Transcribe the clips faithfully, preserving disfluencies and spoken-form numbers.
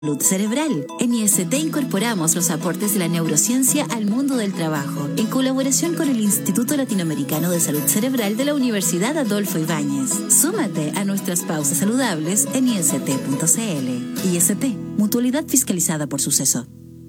Salud cerebral. En I S T incorporamos los aportes de la neurociencia al mundo del trabajo, en colaboración con el Instituto Latinoamericano de Salud Cerebral de la Universidad Adolfo Ibáñez. Súmate a nuestras pausas saludables en I S T punto C L. I S T, mutualidad fiscalizada por Suceso.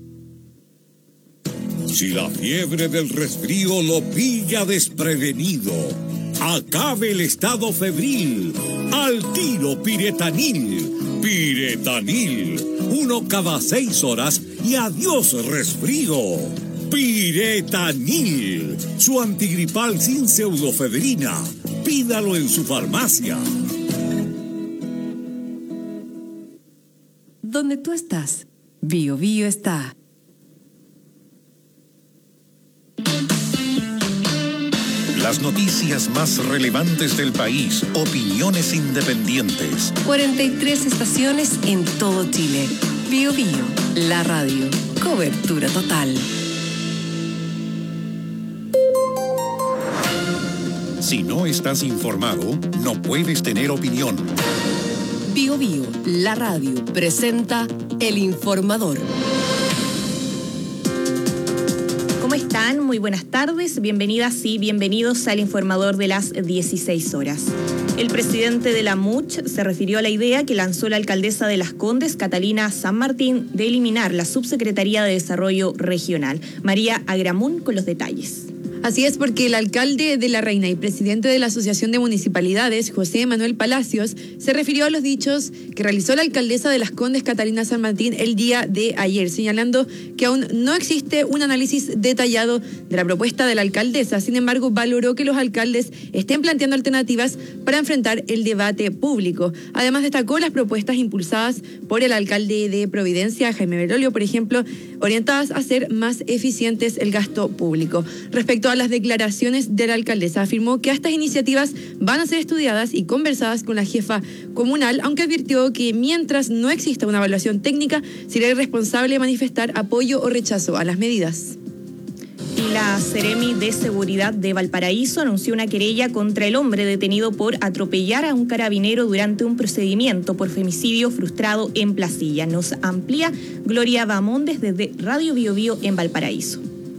Si la fiebre del resfrío lo pilla desprevenido, acabe el estado febril. Al tiro Piretanil. Piretanil. Uno cada seis horas y adiós resfrío. Piretanil. Su antigripal sin pseudofedrina. Pídalo en su farmacia. Donde tú estás, Bio Bio está. Las noticias más relevantes del país, opiniones independientes. cuarenta y tres estaciones en todo Chile. Bio Bio, la radio. Cobertura total. Si no estás informado, no puedes tener opinión. Bio Bio, la radio, presenta El Informador. ¿Cómo están? Muy buenas tardes, bienvenidas y bienvenidos al Informador de las dieciséis horas. El presidente de la M U C H se refirió a la idea que lanzó la alcaldesa de Las Condes, Catalina San Martín, de eliminar la Subsecretaría de Desarrollo Regional. María Agramún con los detalles. Así es, porque el alcalde de La Reina y presidente de la Asociación de Municipalidades, José Manuel Palacios, se refirió a los dichos que realizó la alcaldesa de Las Condes, Catalina San Martín, el día de ayer, señalando que aún no existe un análisis detallado de la propuesta de la alcaldesa. Sin embargo, valoró que los alcaldes estén planteando alternativas para enfrentar el debate público. Además, destacó las propuestas impulsadas por el alcalde de Providencia, Jaime Berolio, por ejemplo, orientadas a hacer más eficientes el gasto público. Respecto a las declaraciones de la alcaldesa, afirmó que estas iniciativas van a ser estudiadas y conversadas con la jefa comunal, aunque advirtió que mientras no exista una evaluación técnica, sería irresponsable manifestar apoyo o rechazo a las medidas. Y la Seremi de Seguridad de Valparaíso anunció una querella contra el hombre detenido por atropellar a un carabinero durante un procedimiento por femicidio frustrado en Placilla. Nos amplía Gloria Bamondes desde Radio Bio Bio en Valparaíso.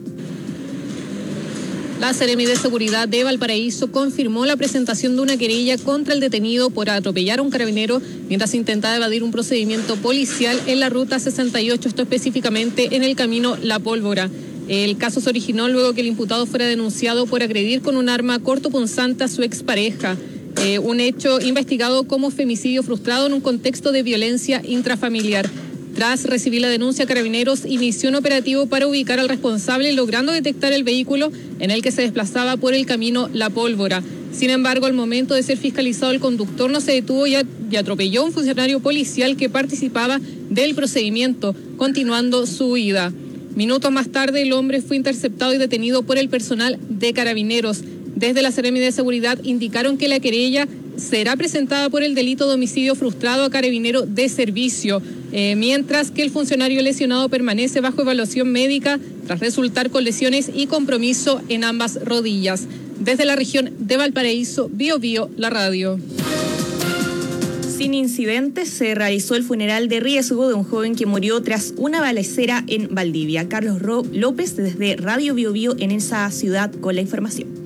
La Seremi de Seguridad de Valparaíso confirmó la presentación de una querella contra el detenido por atropellar a un carabinero mientras intentaba evadir un procedimiento policial en la ruta sesenta y ocho, esto específicamente en el camino La Pólvora. El caso se originó luego que el imputado fuera denunciado por agredir con un arma cortopunzante a su expareja. Eh, un hecho investigado como femicidio frustrado en un contexto de violencia intrafamiliar. Tras recibir la denuncia, Carabineros inició un operativo para ubicar al responsable, logrando detectar el vehículo en el que se desplazaba por el camino La Pólvora. Sin embargo, al momento de ser fiscalizado, el conductor no se detuvo y atropelló a un funcionario policial que participaba del procedimiento, continuando su huida. Minutos más tarde, el hombre fue interceptado y detenido por el personal de Carabineros. Desde la Seremi de Seguridad indicaron que la querella será presentada por el delito de homicidio frustrado a carabinero de servicio, eh, mientras que el funcionario lesionado permanece bajo evaluación médica tras resultar con lesiones y compromiso en ambas rodillas. Desde la región de Valparaíso, Bio Bio, la radio. Sin incidentes, se realizó el funeral de riesgo de un joven que murió tras una balacera en Valdivia. Carlos Ro- López desde Radio Bio Bio en esa ciudad con la información.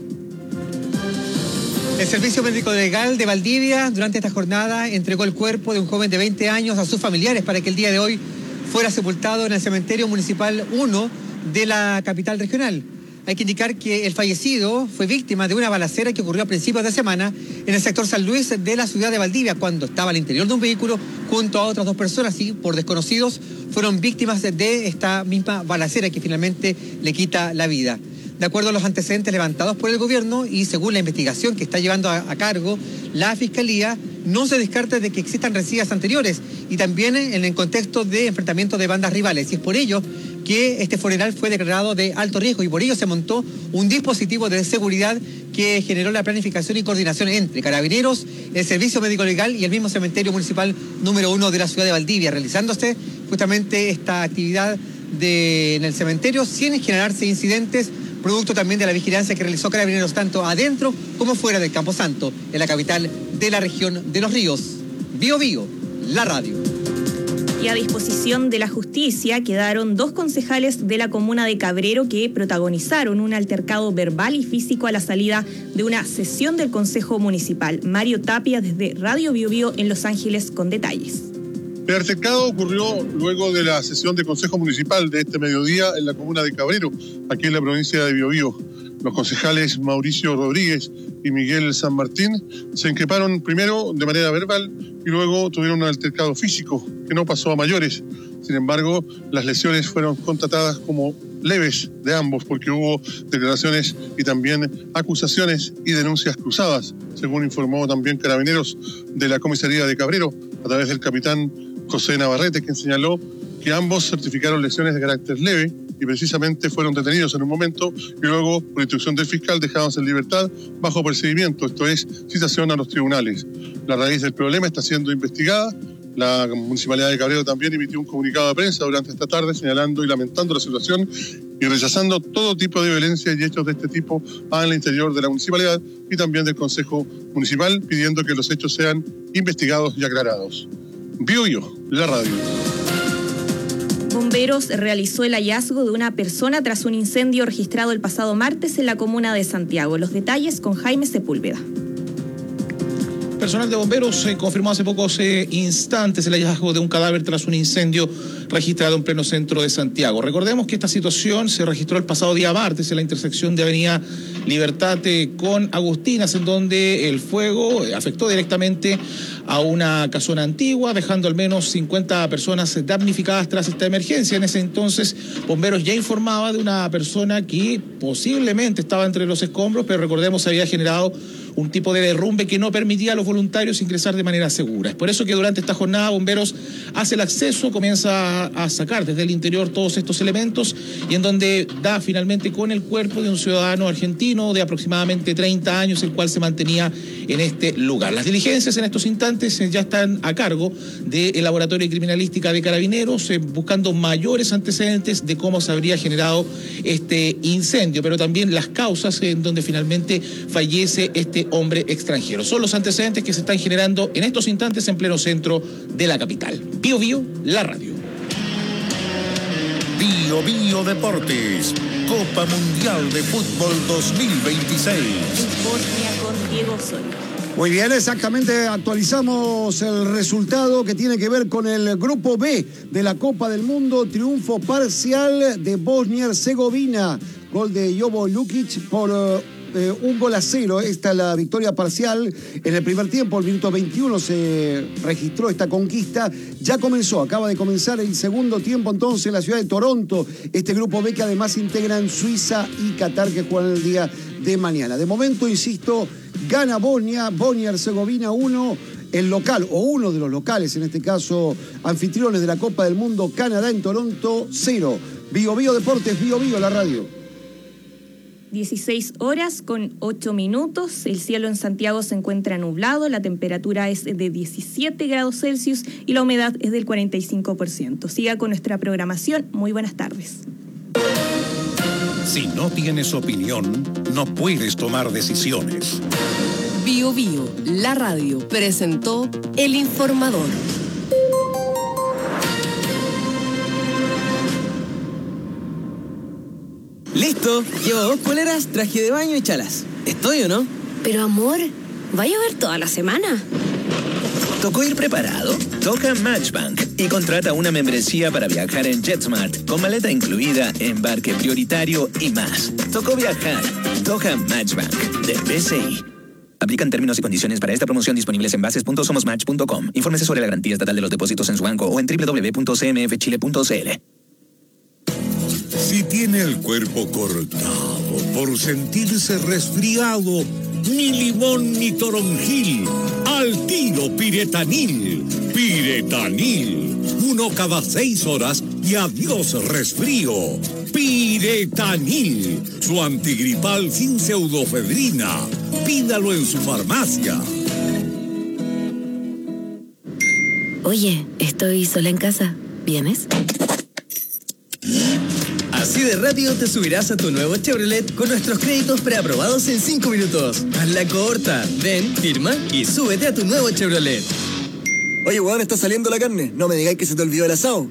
El Servicio Médico Legal de Valdivia durante esta jornada entregó el cuerpo de un joven de veinte años a sus familiares para que el día de hoy fuera sepultado en el Cementerio Municipal uno de la capital regional. Hay que indicar que el fallecido fue víctima de una balacera que ocurrió a principios de semana en el sector San Luis de la ciudad de Valdivia, cuando estaba al interior de un vehículo junto a otras dos personas y por desconocidos fueron víctimas de esta misma balacera que finalmente le quita la vida. De acuerdo a los antecedentes levantados por el gobierno y según la investigación que está llevando a, a cargo la Fiscalía, no se descarta de que existan rencillas anteriores y también en el contexto de enfrentamiento de bandas rivales. Y es por ello que este funeral fue declarado de alto riesgo y por ello se montó un dispositivo de seguridad que generó la planificación y coordinación entre Carabineros, el Servicio Médico Legal y el mismo Cementerio Municipal número uno de la ciudad de Valdivia, realizándose justamente esta actividad de, en el cementerio sin generarse incidentes, producto también de la vigilancia que realizó Carabineros tanto adentro como fuera del Camposanto, en la capital de la región de Los Ríos. Bio Bio, la radio. Y a disposición de la justicia quedaron dos concejales de la comuna de Cabrero que protagonizaron un altercado verbal y físico a la salida de una sesión del Consejo Municipal. Mario Tapia desde Radio Bio Bio en Los Ángeles con detalles. El altercado ocurrió luego de la sesión de Consejo Municipal de este mediodía en la comuna de Cabrero, aquí en la provincia de Bio Bio. Los concejales Mauricio Rodríguez y Miguel San Martín se increparon primero de manera verbal y luego tuvieron un altercado físico que no pasó a mayores. Sin embargo, las lesiones fueron constatadas como leves de ambos porque hubo declaraciones y también acusaciones y denuncias cruzadas, según informó también Carabineros de la comisaría de Cabrero a través del capitán José Navarrete, quien señaló que ambos certificaron lesiones de carácter leve y precisamente fueron detenidos en un momento y luego, por instrucción del fiscal, dejados en libertad bajo procedimiento, esto es, citación a los tribunales. La raíz del problema está siendo investigada. La Municipalidad de Cabrero también emitió un comunicado de prensa durante esta tarde señalando y lamentando la situación y rechazando todo tipo de violencia y hechos de este tipo al interior de la municipalidad y también del Consejo Municipal, pidiendo que los hechos sean investigados y aclarados. Bio Bio, la radio. Bomberos realizó el hallazgo de una persona tras un incendio registrado el pasado martes en la comuna de Santiago. Los detalles con Jaime Sepúlveda. Personal de bomberos eh, confirmó hace pocos eh, instantes el hallazgo de un cadáver tras un incendio registrado en pleno centro de Santiago. Recordemos que esta situación se registró el pasado día martes en la intersección de Avenida Libertad eh, con Agustinas, en donde el fuego eh, afectó directamente a una casona antigua, dejando al menos cincuenta personas damnificadas tras esta emergencia. En ese entonces, bomberos ya informaba de una persona que posiblemente estaba entre los escombros, pero recordemos se había generado un tipo de derrumbe que no permitía a los voluntarios ingresar de manera segura. Es por eso que durante esta jornada Bomberos hace el acceso, comienza a sacar desde el interior todos estos elementos y en donde da finalmente con el cuerpo de un ciudadano argentino de aproximadamente treinta años, el cual se mantenía en este lugar. Las diligencias en estos instantes ya están a cargo del Laboratorio de Criminalística de Carabineros, eh, buscando mayores antecedentes de cómo se habría generado este incendio, pero también las causas en donde finalmente fallece este hombre extranjero. Son los antecedentes que se están generando en estos instantes en pleno centro de la capital. Bio Bio, la radio. Bio Bio Deportes, Copa Mundial de Fútbol dos mil veintiséis. Bosnia con Diego Osorio. Muy bien, exactamente, actualizamos el resultado que tiene que ver con el Grupo B de la Copa del Mundo, triunfo parcial de Bosnia-Herzegovina, gol de Jovo Lukic por eh, un gol a cero. Esta es la victoria parcial. En el primer tiempo, el minuto veintiuno, se registró esta conquista. Ya comenzó, acaba de comenzar el segundo tiempo entonces en la ciudad de Toronto. Este Grupo B que además integran Suiza y Qatar, que juegan el día de mañana. De momento, insisto, gana Bosnia, Bosnia-Herzegovina uno, el local, o uno de los locales, en este caso, anfitriones de la Copa del Mundo, Canadá en Toronto, cero. Bio Bio Deportes, Bio Bio, la radio. dieciséis horas con ocho minutos, el cielo en Santiago se encuentra nublado, la temperatura es de diecisiete grados Celsius y la humedad es del cuarenta y cinco por ciento. Siga con nuestra programación, muy buenas tardes. Si no tienes opinión, no puedes tomar decisiones. Bio Bio, la radio, presentó El Informador. Listo, llevo dos poleras, traje de baño y chalas. ¿Estoy o no? Pero amor, ¿va a llover toda la semana? ¿Tocó ir preparado? Toca Matchbank y contrata una membresía para viajar en JetSmart con maleta incluida, embarque prioritario y más. Tocó viajar. Toca Matchbank de B C I. Aplican términos y condiciones para esta promoción disponibles en bases punto somos match punto com. Infórmese sobre la garantía estatal de los depósitos en su banco o en doble u doble u doble u punto c m f chile punto c l. Si tiene el cuerpo cortado por sentirse resfriado, ni limón ni toronjil, al tiro Piretanil. Piretanil, uno cada seis horas y adiós resfrío. Piretanil, su antigripal sin pseudofedrina. Pídalo en su farmacia. Oye, estoy sola en casa. ¿Vienes? Así de rápido te subirás a tu nuevo Chevrolet con nuestros créditos preaprobados en cinco minutos. Hazla corta. Ven, firma y súbete a tu nuevo Chevrolet. Oye, weón, está saliendo la carne. No me digáis que se te olvidó el asado.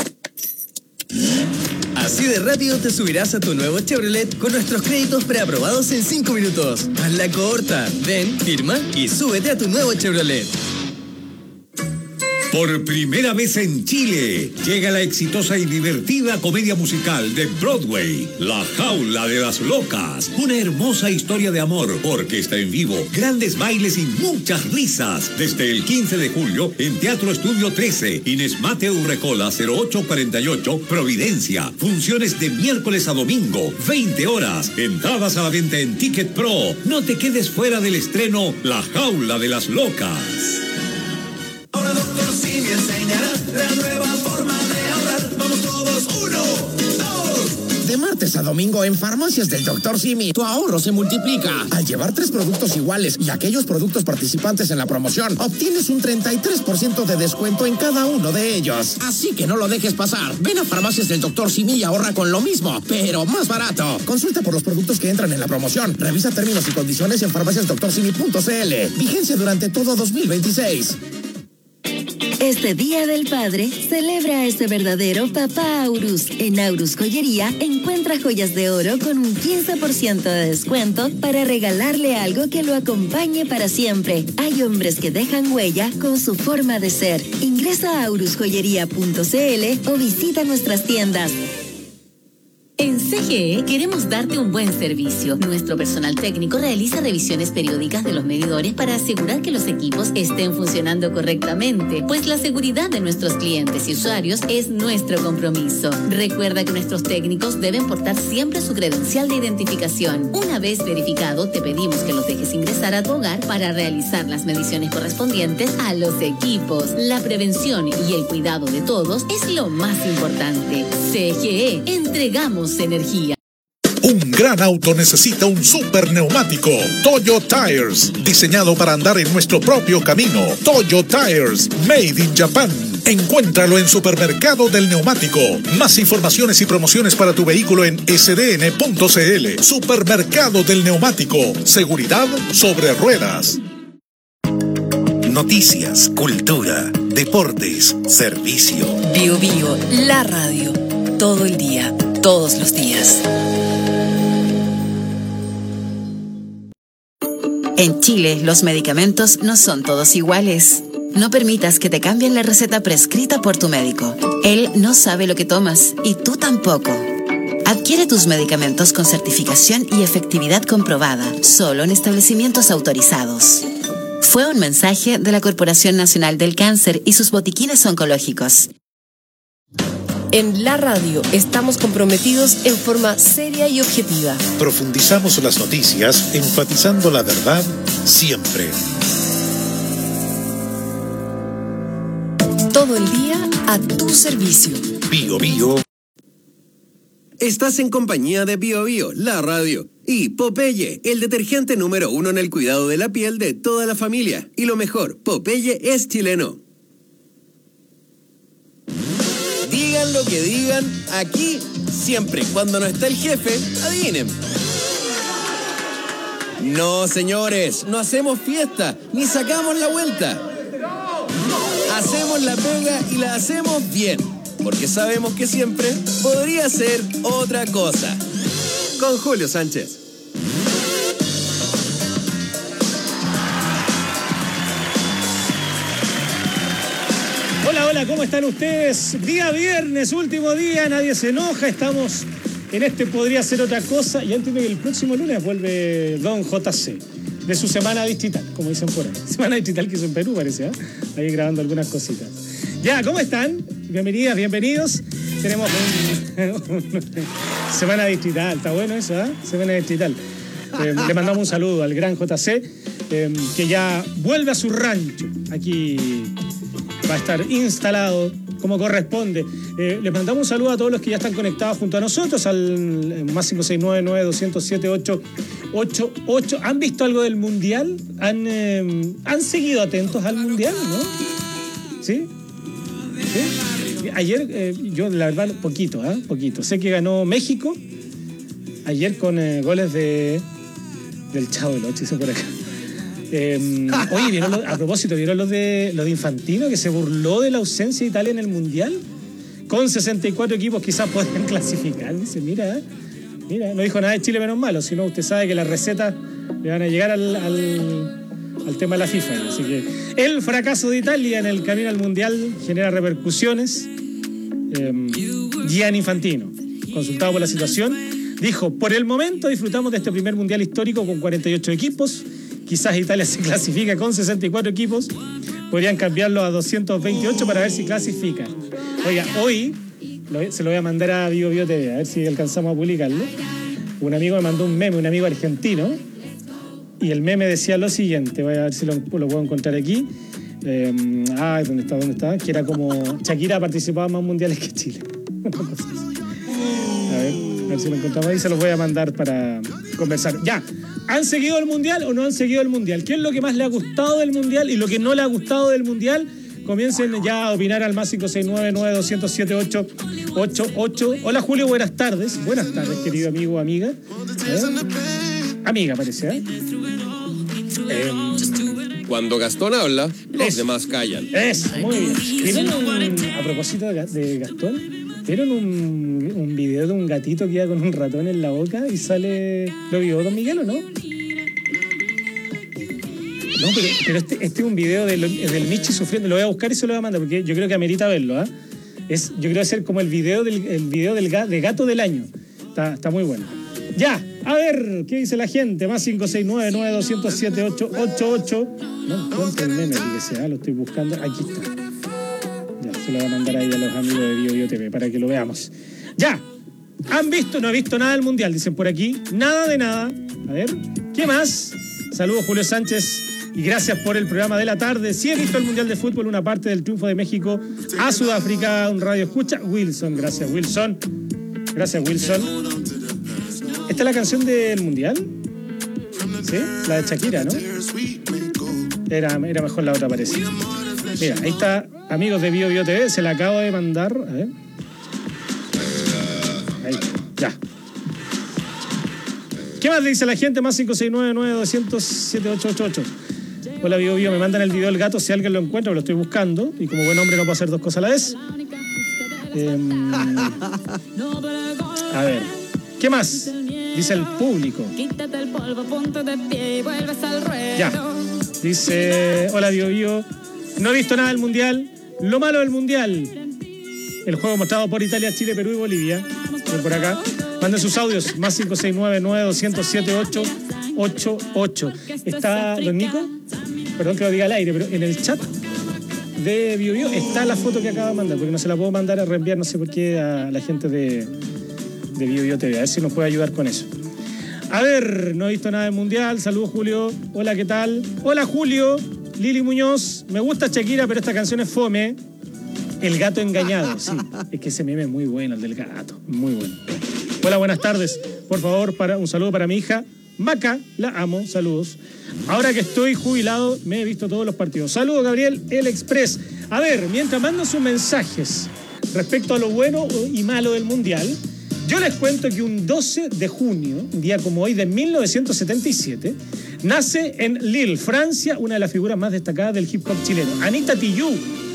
Así de rápido te subirás a tu nuevo Chevrolet con nuestros créditos preaprobados en cinco minutos. Hazla corta. Ven, firma y súbete a tu nuevo Chevrolet. Por primera vez en Chile, llega la exitosa y divertida comedia musical de Broadway, La Jaula de las Locas. Una hermosa historia de amor, orquesta en vivo, grandes bailes y muchas risas. Desde el quince de julio en Teatro Estudio trece, Inés Mateo Urrecola cero ocho cuarenta y ocho, Providencia. Funciones de miércoles a domingo, veinte horas. Entradas a la venta en Ticket Pro. No te quedes fuera del estreno La Jaula de las Locas. Ahora doctor Simi enseñará la nueva forma de ahorrar. Vamos todos, uno, dos. De martes a domingo en Farmacias del doctor Simi, tu ahorro se multiplica. Al llevar tres productos iguales y aquellos productos participantes en la promoción, obtienes un treinta y tres por ciento de descuento en cada uno de ellos. Así que no lo dejes pasar. Ven a Farmacias del doctor Simi y ahorra con lo mismo, pero más barato. Consulta por los productos que entran en la promoción. Revisa términos y condiciones en farmacias doctor simi punto c l. Vigencia durante todo dos mil veintiséis. Este Día del Padre, celebra a ese verdadero papá Aurus. En Aurus Joyería, encuentra joyas de oro con un quince por ciento de descuento para regalarle algo que lo acompañe para siempre. Hay hombres que dejan huella con su forma de ser. Ingresa a aurus joyería punto c l o visita nuestras tiendas. En C G E queremos darte un buen servicio. Nuestro personal técnico realiza revisiones periódicas de los medidores para asegurar que los equipos estén funcionando correctamente, pues la seguridad de nuestros clientes y usuarios es nuestro compromiso. Recuerda que nuestros técnicos deben portar siempre su credencial de identificación. Una vez verificado, te pedimos que los dejes ingresar a tu hogar para realizar las mediciones correspondientes a los equipos. La prevención y el cuidado de todos es lo más importante. C G E, entregamos energía. Un gran auto necesita un super neumático. Toyo Tires, diseñado para andar en nuestro propio camino. Toyo Tires, made in Japan. Encuéntralo en Supermercado del Neumático. Más informaciones y promociones para tu vehículo en s d n punto c l. Supermercado del Neumático. Seguridad sobre ruedas. Noticias, cultura, deportes, servicio. Bio Bio, la radio. Todo el día, todos los días. En Chile, los medicamentos no son todos iguales. No permitas que te cambien la receta prescrita por tu médico. Él no sabe lo que tomas y tú tampoco. Adquiere tus medicamentos con certificación y efectividad comprobada, solo en establecimientos autorizados. Fue un mensaje de la Corporación Nacional del Cáncer y sus botiquines oncológicos. En la radio estamos comprometidos en forma seria y objetiva. Profundizamos las noticias, enfatizando la verdad siempre. Todo el día a tu servicio. Bio Bio. Estás en compañía de Bio Bio, la radio. Y Popeye, el detergente número uno en el cuidado de la piel de toda la familia. Y lo mejor, Popeye es chileno. Digan lo que digan, aquí, siempre, cuando no está el jefe, adivinen. No, señores, no hacemos fiesta, ni sacamos la vuelta. Hacemos la pega y la hacemos bien, porque sabemos que siempre podría ser otra cosa. Con Julio Sánchez. Hola, hola, ¿cómo están ustedes? Día viernes, último día, nadie se enoja, estamos en este Podría Ser Otra Cosa. Ya entiendo que el próximo lunes vuelve Don J C, de su semana distrital, como dicen por ahí. Semana distrital que hizo en Perú, parece, ¿eh? Ahí grabando algunas cositas. Ya, ¿cómo están? Bienvenidas, bienvenidos. Tenemos un, un, semana distrital, está bueno eso, ¿eh? Semana distrital. Eh, le mandamos un saludo al gran J C, eh, que ya vuelve a su rancho. Aquí va a estar instalado como corresponde. Eh, les mandamos un saludo a todos los que ya están conectados junto a nosotros al eh, más cinco seis nueve nueve dos cero siete ocho ocho ocho. ¿Han visto algo del Mundial? ¿Han, eh, ¿han seguido atentos al Mundial, no? ¿Sí? ¿Sí? Ayer, eh, yo la verdad, poquito, ¿eh? Poquito. Sé que ganó México ayer con eh, goles de del Chavo del Ocho, hizo por acá. Eh, oye, ¿vieron lo, a propósito, ¿vieron lo de, lo de Infantino, que se burló de la ausencia de Italia en el Mundial? Con sesenta y cuatro equipos quizás podrían clasificar. Dice, mira, mira, no dijo nada de Chile menos malo, sino usted sabe que las recetas le van a llegar al, al, al tema de la FIFA. Así que el fracaso de Italia en el camino al Mundial genera repercusiones. Eh, Gianni Infantino, consultado por la situación, dijo, por el momento disfrutamos de este primer Mundial histórico con cuarenta y ocho equipos. Quizás Italia se clasifica con sesenta y cuatro equipos. Podrían cambiarlo a doscientos veintiocho para ver si clasifica. Oiga, hoy lo, se lo voy a mandar a Bio Bio T V, a ver si alcanzamos a publicarlo. Un amigo me mandó un meme, un amigo argentino, y el meme decía lo siguiente, voy a ver si lo, lo puedo encontrar aquí. Eh, ah, ¿dónde está? ¿Dónde está? Que era como Shakira participaba en más mundiales que Chile. A ver, a ver si lo encontramos ahí, se los voy a mandar para conversar. Ya, ¿han seguido el Mundial o no han seguido el Mundial? ¿Qué es lo que más le ha gustado del Mundial y lo que no le ha gustado del Mundial? Comiencen ya a opinar al más cinco seis nueve, nueve dos cero siete, ocho ocho ocho. Hola Julio, buenas tardes. Buenas tardes, querido amigo o amiga. ¿Eh? Amiga, parece, ¿eh? eh Cuando Gastón habla, los es, demás callan. Es, muy bien. ¿Vieron un, a propósito de, de Gastón, ¿vieron un, un video de un gatito que iba con un ratón en la boca y sale... ¿Lo vio Don Miguel o no? No, pero, pero este, este es un video del, del Michi sufriendo. Lo voy a buscar y se lo voy a mandar porque yo creo que amerita verlo. ¿eh? Es, yo creo que va a ser como el video del, el video del ga, de gato del año. Está, está muy bueno. Ya, a ver, ¿qué dice la gente? Más cinco seis nueve, nueve dos cero siete, ocho ocho ocho. No encuentro el meme, que sea, lo estoy buscando. Aquí está. Ya, se lo voy a mandar ahí a los amigos de Bio Bio T V para que lo veamos. Ya, ¿han visto? No he visto nada del Mundial, dicen por aquí. Nada de nada. A ver, ¿qué más? Saludos, Julio Sánchez. Y gracias por el programa de la tarde. Sí he visto el Mundial de Fútbol, una parte del triunfo de México a Sudáfrica, un radio escucha. Wilson, gracias Wilson. Gracias Wilson. ¿Esta es la canción del Mundial? ¿Sí? La de Shakira, ¿no? Era, era mejor la otra, parece. Mira, ahí está, amigos de Bio Bio T V, se la acabo de mandar. A ver. Ahí, ya. ¿Qué más dice la gente? Más cinco seis nueve, nueve dos cero siete, ocho ocho ocho. Hola Bio Bio, me mandan el video del gato si alguien lo encuentra, lo estoy buscando. Y como buen hombre no puedo hacer dos cosas a la vez. Eh, a ver, ¿qué más? Dice el público. Ya. Dice, hola Bio Bio, no he visto nada del Mundial. Lo malo del Mundial, el juego mostrado por Italia, Chile, Perú y Bolivia. Ven por acá. Manden sus audios, más cinco seis nueve, nueve dos cero siete, ocho ocho ocho. Está Don Nico, perdón que lo diga al aire, pero en el chat de Bio Bio está la foto que acaba de mandar, porque no se la puedo mandar a reenviar, no sé por qué, a la gente de, de Bio Bio T V. A ver si nos puede ayudar con eso. A ver, no he visto nada del Mundial. Saludos, Julio. Hola, ¿qué tal? Hola, Julio. Lili Muñoz. Me gusta Shakira, pero esta canción es fome. El gato engañado, sí. Es que ese meme es muy bueno, el del gato. Muy bueno. Hola, buenas tardes. Por favor, para, un saludo para mi hija Maca. La amo. Saludos. Ahora que estoy jubilado, me he visto todos los partidos. Saludos, Gabriel, el Express. A ver, mientras mandan sus mensajes respecto a lo bueno y malo del Mundial, yo les cuento que un doce de junio, un día como hoy de mil novecientos setenta y siete, nace en Lille, Francia, una de las figuras más destacadas del hip hop chileno, Anita Tijoux,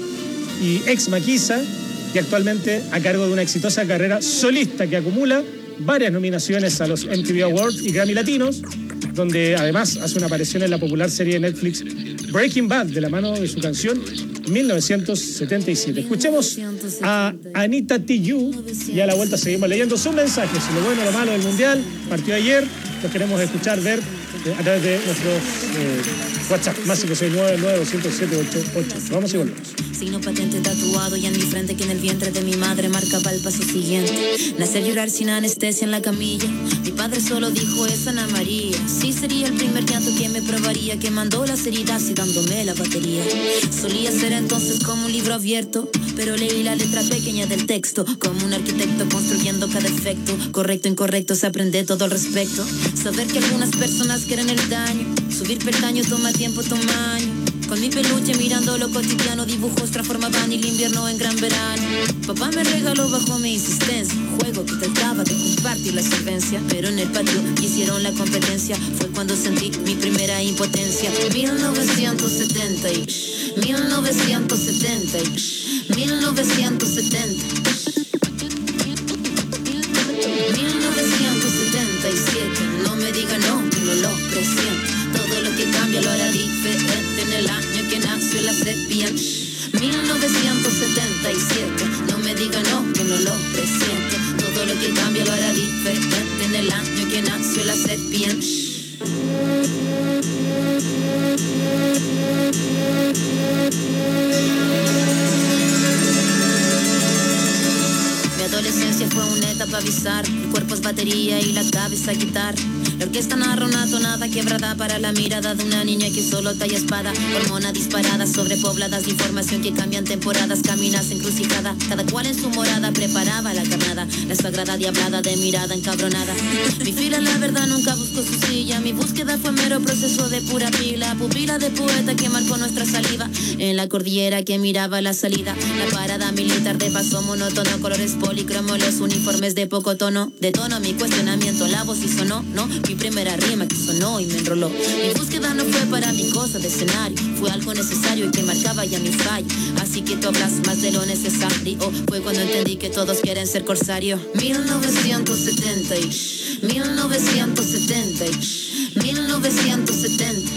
y ex Maquisa, y actualmente a cargo de una exitosa carrera solista que acumula varias nominaciones a los M T V Awards y Grammy Latinos, donde además hace una aparición en la popular serie de Netflix Breaking Bad, de la mano de su canción mil novecientos setenta y siete. Escuchemos a Anita Tijoux y a la vuelta seguimos leyendo sus mensajes, lo bueno, lo malo del Mundial, partió ayer, los queremos escuchar, ver eh, a través de nuestro eh, WhatsApp, más cinco seis nueve, nueve dos cero siete, ocho ocho. Vamos y volvemos. Signo patente tatuado y en mi frente que en el vientre de mi madre marcaba el paso siguiente. Nacer llorar sin anestesia en la camilla. Mi padre solo dijo es Ana María. Sí sería el primer llanto que me probaría, quemando las heridas y dándome la batería. Solía ser entonces como un libro abierto, pero leí la letra pequeña del texto, como un arquitecto construyendo cada efecto. Correcto, incorrecto, se aprende todo al respecto. Saber que algunas personas quieren el daño, subir peldaño toma tiempo, toma años. Con mi peluche mirando lo cotidiano, dibujos transformaban el invierno en gran verano. Papá me regaló bajo mi insistencia un juego que trataba de compartir la solvencia, pero en el patio hicieron la competencia. Fue cuando sentí mi primera impotencia. mil novecientos setenta y mil novecientos setenta y mil novecientos setenta mil novecientos setenta y siete. No me diga no, que no lo presiento. Todo lo que cambia lo hará diferente en el año que nació la sepia. mil novecientos setenta y siete. No me diga no, que no lo presiento. Todo lo que cambia lo hará diferente en el año que nació la sepia. Mi adolescencia fue una etapa bizarra. El cuerpo es batería y la cabeza guitarra. La orquesta narra una tonada quebrada para la mirada de una niña que solo talla espada. Hormona disparada, sobrepobladas de información que cambian temporadas. Caminas encrucijada, cada cual en su morada preparaba la carnada. La sagrada diablada de mirada encabronada. Mi fila, la verdad, nunca buscó su silla. Mi búsqueda fue mero proceso de pura pila. Pupila de poeta que marcó nuestra saliva. En la cordillera que miraba la salida. La parada militar de paso monótono. Colores policromos, los uniformes de poco tono. De tono mi cuestionamiento, la voz y sonó, ¿no? Mi primera rima que sonó y me enroló. Mi búsqueda no fue para mi cosa de escenario. Fue algo necesario y que marcaba ya mi fallo. Así que tú hablas más de lo necesario. Fue cuando entendí que todos quieren ser corsario. mil novecientos setenta y mil novecientos setenta y mil novecientos setenta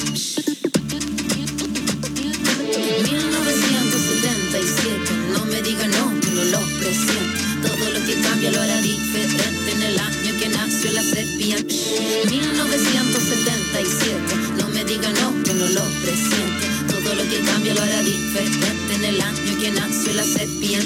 mil novecientos setenta y siete. No me diga no, que no lo presiento. Todo lo que cambia lo hará diferente en el año que nació la sepia. mil novecientos setenta y siete. No me diga no, que no lo presiente. Todo lo que cambia lo hará diferente en el año que nació la sepia.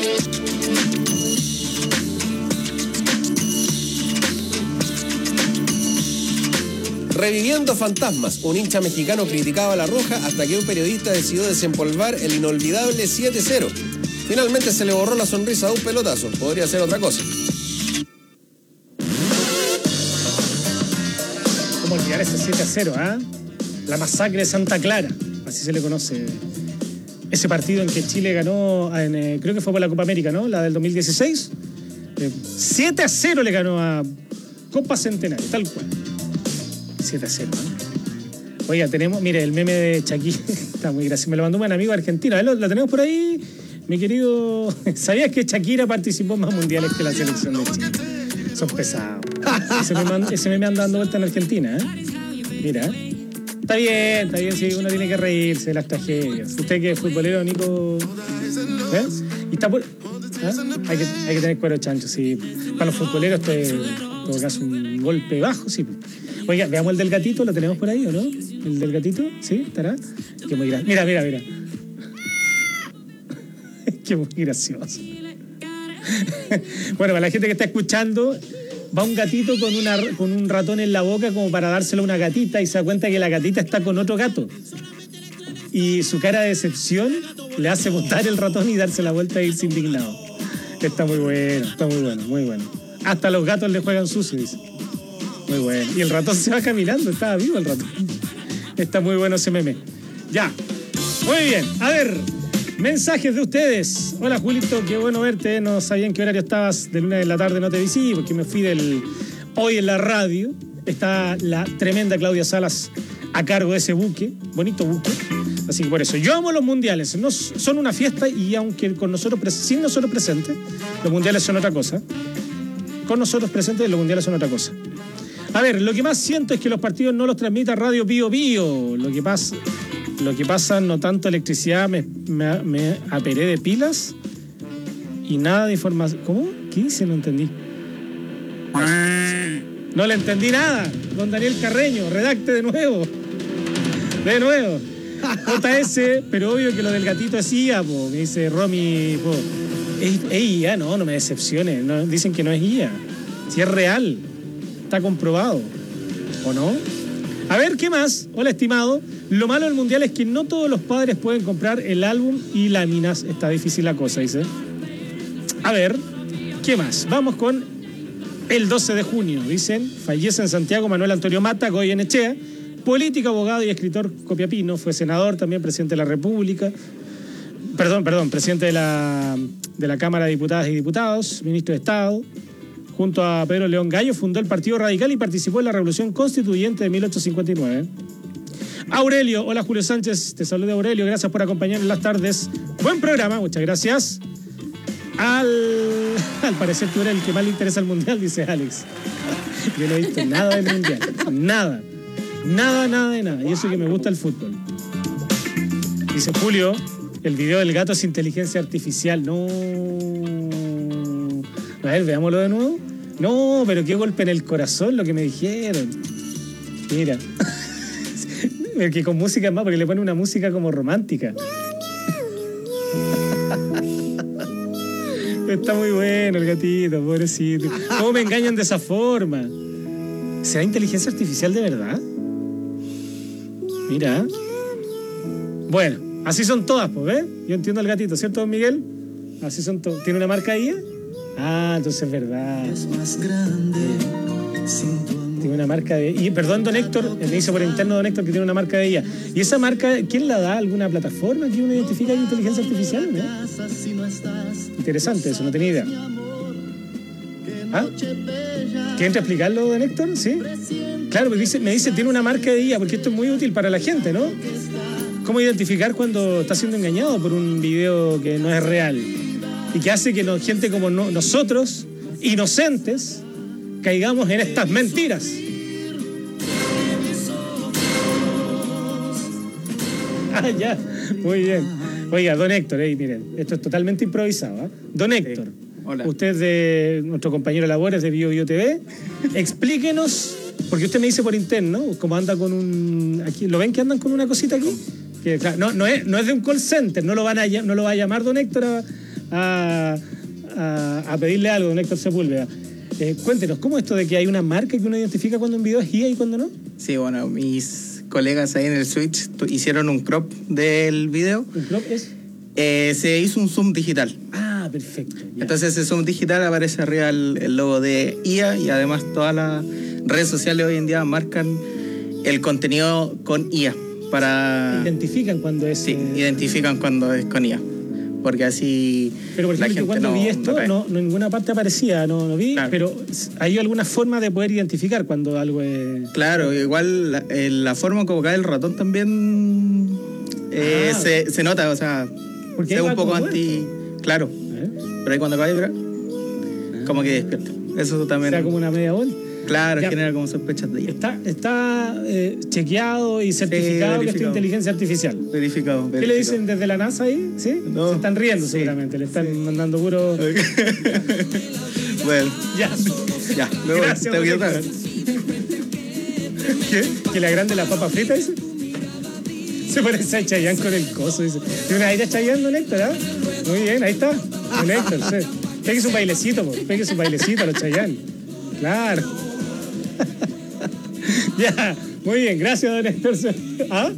Reviviendo fantasmas, un hincha mexicano criticaba a La Roja hasta que un periodista decidió desempolvar el inolvidable siete cero. Finalmente se le borró la sonrisa de un pelotazo. Podría ser otra cosa. ¿Cómo olvidar ese siete a cero, ah? ¿eh? La masacre de Santa Clara, así se le conoce. Ese partido en que Chile ganó, en, eh, creo que fue por la Copa América, ¿no? La del dos mil dieciséis. Eh, siete a cero le ganó a Copa Centenario, tal cual. siete a cero, ¿eh? Oiga, tenemos, mire, el meme de Shakira está muy gracioso. Me lo mandó un amigo argentino. ¿Lo, lo tenemos por ahí? Mi querido, ¿sabías que Shakira participó en más mundiales que la selección de Chile? Son pesados. Ese meme, ese meme anda dando vuelta en Argentina, ¿eh? Mira. Está bien, está bien, sí, uno tiene que reírse de las tragedias. Usted que es futbolero, Nico, ¿eh? Y está por... ¿Ah? Hay, que, hay que tener cuero chancho, sí. Para los futboleros, esto es, en todo caso, un golpe bajo, sí. Oiga, veamos el del gatito, ¿lo tenemos por ahí o no? ¿El del gatito? ¿Sí? ¿Estará? Qué muy grande. Mira, mira, mira. Qué muy gracioso. Bueno, para la gente que está escuchando, va un gatito con, una, con un ratón en la boca como para dárselo a una gatita y se da cuenta que la gatita está con otro gato. Y su cara de decepción le hace botar el ratón y darse la vuelta e irse indignado. Está muy bueno, está muy bueno, muy bueno. Hasta los gatos le juegan sucio, dice. Muy bueno. Y el ratón se va caminando, estaba vivo el ratón. Está muy bueno ese meme. Ya. Muy bien. A ver, mensajes de ustedes. Hola, Julito, qué bueno verte. No sabía en qué horario estabas. De luna de la tarde no te vi, sí, porque me fui del... Hoy en la radio está la tremenda Claudia Salas a cargo de ese buque. Bonito buque. Así que por eso, yo amo los mundiales. No, son una fiesta y aunque con nosotros, sin nosotros presentes, los mundiales son otra cosa. Con nosotros presentes, los mundiales son otra cosa. A ver, lo que más siento es que los partidos no los transmita Radio Pío Pío. Lo que pasa, lo que pasa no tanto electricidad, me, me, me aperé de pilas y nada de información. ¿Cómo? ¿Qué dice? No entendí. No le entendí nada. Don Daniel Carreño, redacte de nuevo. De nuevo. J S, pero obvio que lo del gatito es I A, po, me dice Romy, po. Es, es I A, no, no me decepciones. No, dicen que no es I A. Si es real, está comprobado. ¿O no? A ver, ¿qué más? Hola, estimado. Lo malo del mundial es que no todos los padres pueden comprar el álbum y láminas. Está difícil la cosa, dice. A ver, ¿qué más? Vamos con el doce de junio. Dicen, fallece en Santiago Manuel Antonio Mata, Goyenechea, político, abogado y escritor copiapino. Fue senador también, presidente de la República. Perdón, perdón, presidente de la, de la Cámara de Diputadas y Diputados, ministro de Estado. Junto a Pedro León Gallo fundó el Partido Radical y participó en la Revolución Constituyente de mil ochocientos cincuenta y nueve. Aurelio, hola Julio Sánchez, te saluda Aurelio, gracias por acompañarnos en las tardes. Buen programa, muchas gracias. Al, al parecer tú eres el que más le interesa al Mundial, dice Alex. Yo no he visto nada del Mundial, nada, nada, nada de nada. Y eso que me gusta el fútbol. Dice Julio, el video del gato es inteligencia artificial. No. A ver, veámoslo de nuevo. No, pero qué golpe en el corazón lo que me dijeron. Mira. Que con música más, porque le ponen una música como romántica. Está muy bueno el gatito, pobrecito. ¿Cómo me engañan de esa forma? ¿Será inteligencia artificial de verdad? Mira. Bueno, así son todas, pues, ¿ves? Yo entiendo al gatito, ¿cierto, don Miguel? Así son todas. ¿Tiene una marca ahí? Ah, entonces es verdad. Es más grande sin tu amor. Tiene una marca de... Y perdón, don Héctor, me dice por interno don Héctor que tiene una marca de ella. ¿Y esa marca, quién la da? ¿Alguna plataforma que uno identifica de inteligencia artificial? ¿No? Interesante, eso no tenía idea. ¿Ah? ¿Quieren explicarlo, don Héctor? ¿Sí? Claro, me dice, me dice, tiene una marca de ella, porque esto es muy útil para la gente, ¿no? ¿Cómo identificar cuando está siendo engañado por un video que no es real? Y que hace que no, gente como no, nosotros, inocentes, caigamos en estas mentiras. Ah, ya, muy bien. Oiga, don Héctor, hey, miren, esto es totalmente improvisado, ¿eh? Don Héctor, sí. Hola. Usted es de nuestro compañero de labores de Bio Bio T V. Explíquenos, porque usted me dice por interno, como anda con un... Aquí, ¿lo ven que andan con una cosita aquí? Que, claro, no, no, es, no es de un call center, no lo, van a, no lo va a llamar don Héctor a, a, a, a pedirle algo, don Héctor Sepúlveda. Eh, cuéntenos, ¿cómo es esto de que hay una marca que uno identifica cuando un video es I A y cuando no? Sí, bueno, mis colegas ahí en el Switch hicieron un crop del video. ¿Un crop es? Eh, se hizo un zoom digital. Ah, perfecto. Ya. Entonces ese zoom digital aparece arriba el, el logo de I A y además todas las redes sociales hoy en día marcan el contenido con I A. Para... Identifican cuando es... Sí, eh... identifican cuando es con I A. Porque así... Pero por ejemplo, la yo cuando no, vi esto, no, no, no en ninguna parte aparecía, no, no vi, claro. Pero ¿hay alguna forma de poder identificar cuando algo es...? Claro, igual la, eh, la forma como cae el ratón también eh, ah, se, se nota, o sea, es un poco anti... Bueno. Claro, pero ahí cuando cae, mira, como que despierta. Eso también... O sea, como una media vuelta. Claro, ya, genera como sospechas de ella. Está, está eh, chequeado y certificado sí, que es inteligencia artificial. Verificado, verificado. ¿Qué le dicen desde la NASA ahí? ¿Sí? No. Se están riendo sí, seguramente, le están sí. mandando puro... Bueno. Ya. Ya, me voy. Gracias, te voy a dar. ¿Qué? ¿Que le agrande la papa frita, dice? Se parece a Chayanne con el coso, dice. ¿Tiene una aire a Chayanne, don Héctor, ¿ah? ¿eh? Muy bien, ahí está. Don Héctor, sí. Péguese un bailecito, po. Péguese un bailecito a los Chayanne. Claro. Ya, muy bien, gracias, don Héctor. ¿Ah?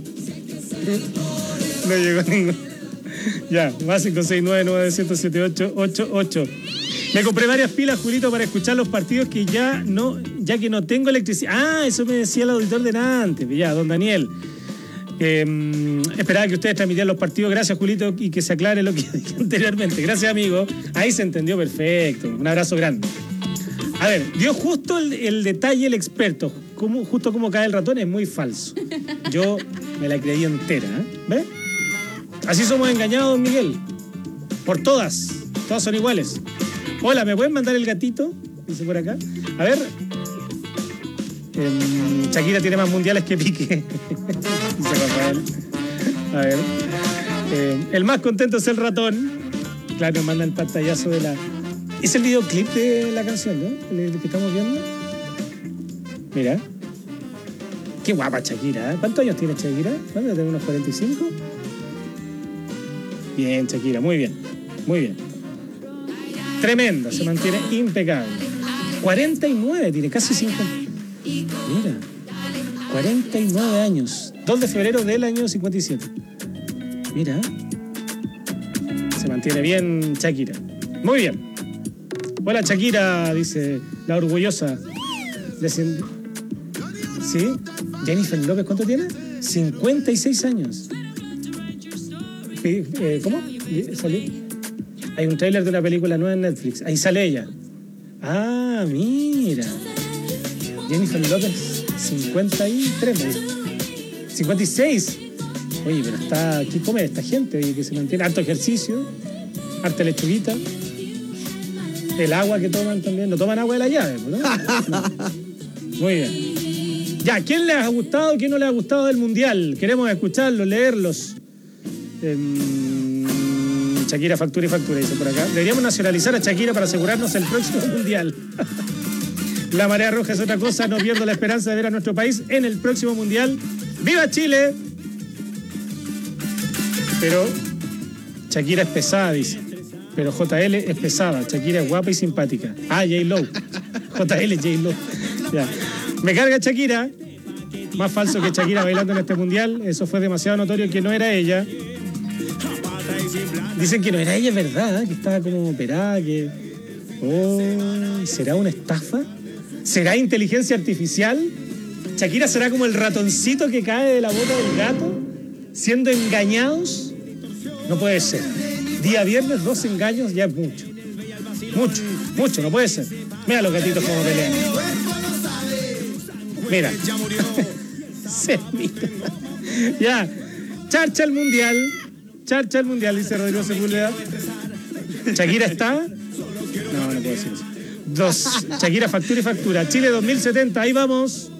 No llegó ninguno. Ya, más cinco seis nueve nueve cero siete ocho ocho ocho. Me compré varias pilas, Julito, para escuchar los partidos que ya no, ya que no tengo electricidad. Ah, eso me decía el auditor de antes. Ya, don Daniel. Eh, esperaba que ustedes transmitieran los partidos. Gracias, Julito, y que se aclare lo que dije anteriormente. Gracias, amigo. Ahí se entendió perfecto. Un abrazo grande. A ver, dio justo el, el detalle el experto. Como, justo como cae el ratón es muy falso. Yo me la creí entera, ¿eh? ¿Ves? Así somos engañados, don Miguel. Por todas. Todas son iguales. Hola, ¿me pueden mandar el gatito? Dice por acá. A ver. Eh, Shakira tiene más mundiales que Piqué. Dice Rafael. A ver. Eh, el más contento es el ratón. Claro, nos manda el pantallazo de la... Es el videoclip de la canción, ¿no? El que estamos viendo. Mira. Qué guapa Shakira, ¿eh? ¿Cuántos años tiene Shakira? ¿Cuánto tiene? ¿Unos cuarenta y cinco? Bien, Shakira, muy bien. Muy bien. Tremenda, se mantiene impecable. cuarenta y nueve tiene, casi cincuenta. Mira. cuarenta y nueve años. dos de febrero del año cincuenta y siete. Mira. Se mantiene bien Shakira. Muy bien. Hola Shakira, dice la orgullosa. ¿Sí? Jennifer López, ¿cuánto tiene? cincuenta y seis años. Eh, ¿Cómo? ¿Salí? Hay un tráiler de una película nueva en Netflix. Ahí sale ella. Ah, mira. Jennifer López, cincuenta y tres, me dijo. cincuenta y seis. Oye, pero está... ¿Qué come esta gente? Oye, que se mantiene harto ejercicio, harta lechuguita. El agua que toman también. No toman agua de la llave, ¿no? No. Muy bien. Ya, ¿quién les ha gustado? ¿Quién no les ha gustado del Mundial? Queremos escucharlos, leerlos. Eh, Shakira, factura y factura, dice por acá. Deberíamos nacionalizar a Shakira para asegurarnos el próximo Mundial. La marea roja es otra cosa. No pierdo la esperanza de ver a nuestro país en el próximo Mundial. ¡Viva Chile! Pero Shakira es pesada, dice. Pero J L es pesada. Shakira es guapa y simpática. Ah, J-Lo. J L, J-Lo. Ya. Me carga Shakira. Más falso que Shakira bailando en este Mundial. Eso fue demasiado notorio que no era ella. Dicen que no era ella, es verdad, ¿eh? Que estaba como operada, que... Oh, ¿será una estafa? ¿Será inteligencia artificial? ¿Shakira será como el ratoncito que cae de la boca del gato? ¿Siendo engañados? No puede ser. Día viernes, dos engaños, ya es mucho. Mucho, mucho, no puede ser. Mira los gatitos como pelean. Mira. Se mira. Ya. Charcha el Mundial. Charcha el Mundial, dice Rodrigo Sepúlveda. ¿Shakira está? No, no puedo decir eso. Dos. Shakira, factura y factura. Chile dos mil setenta, ahí vamos.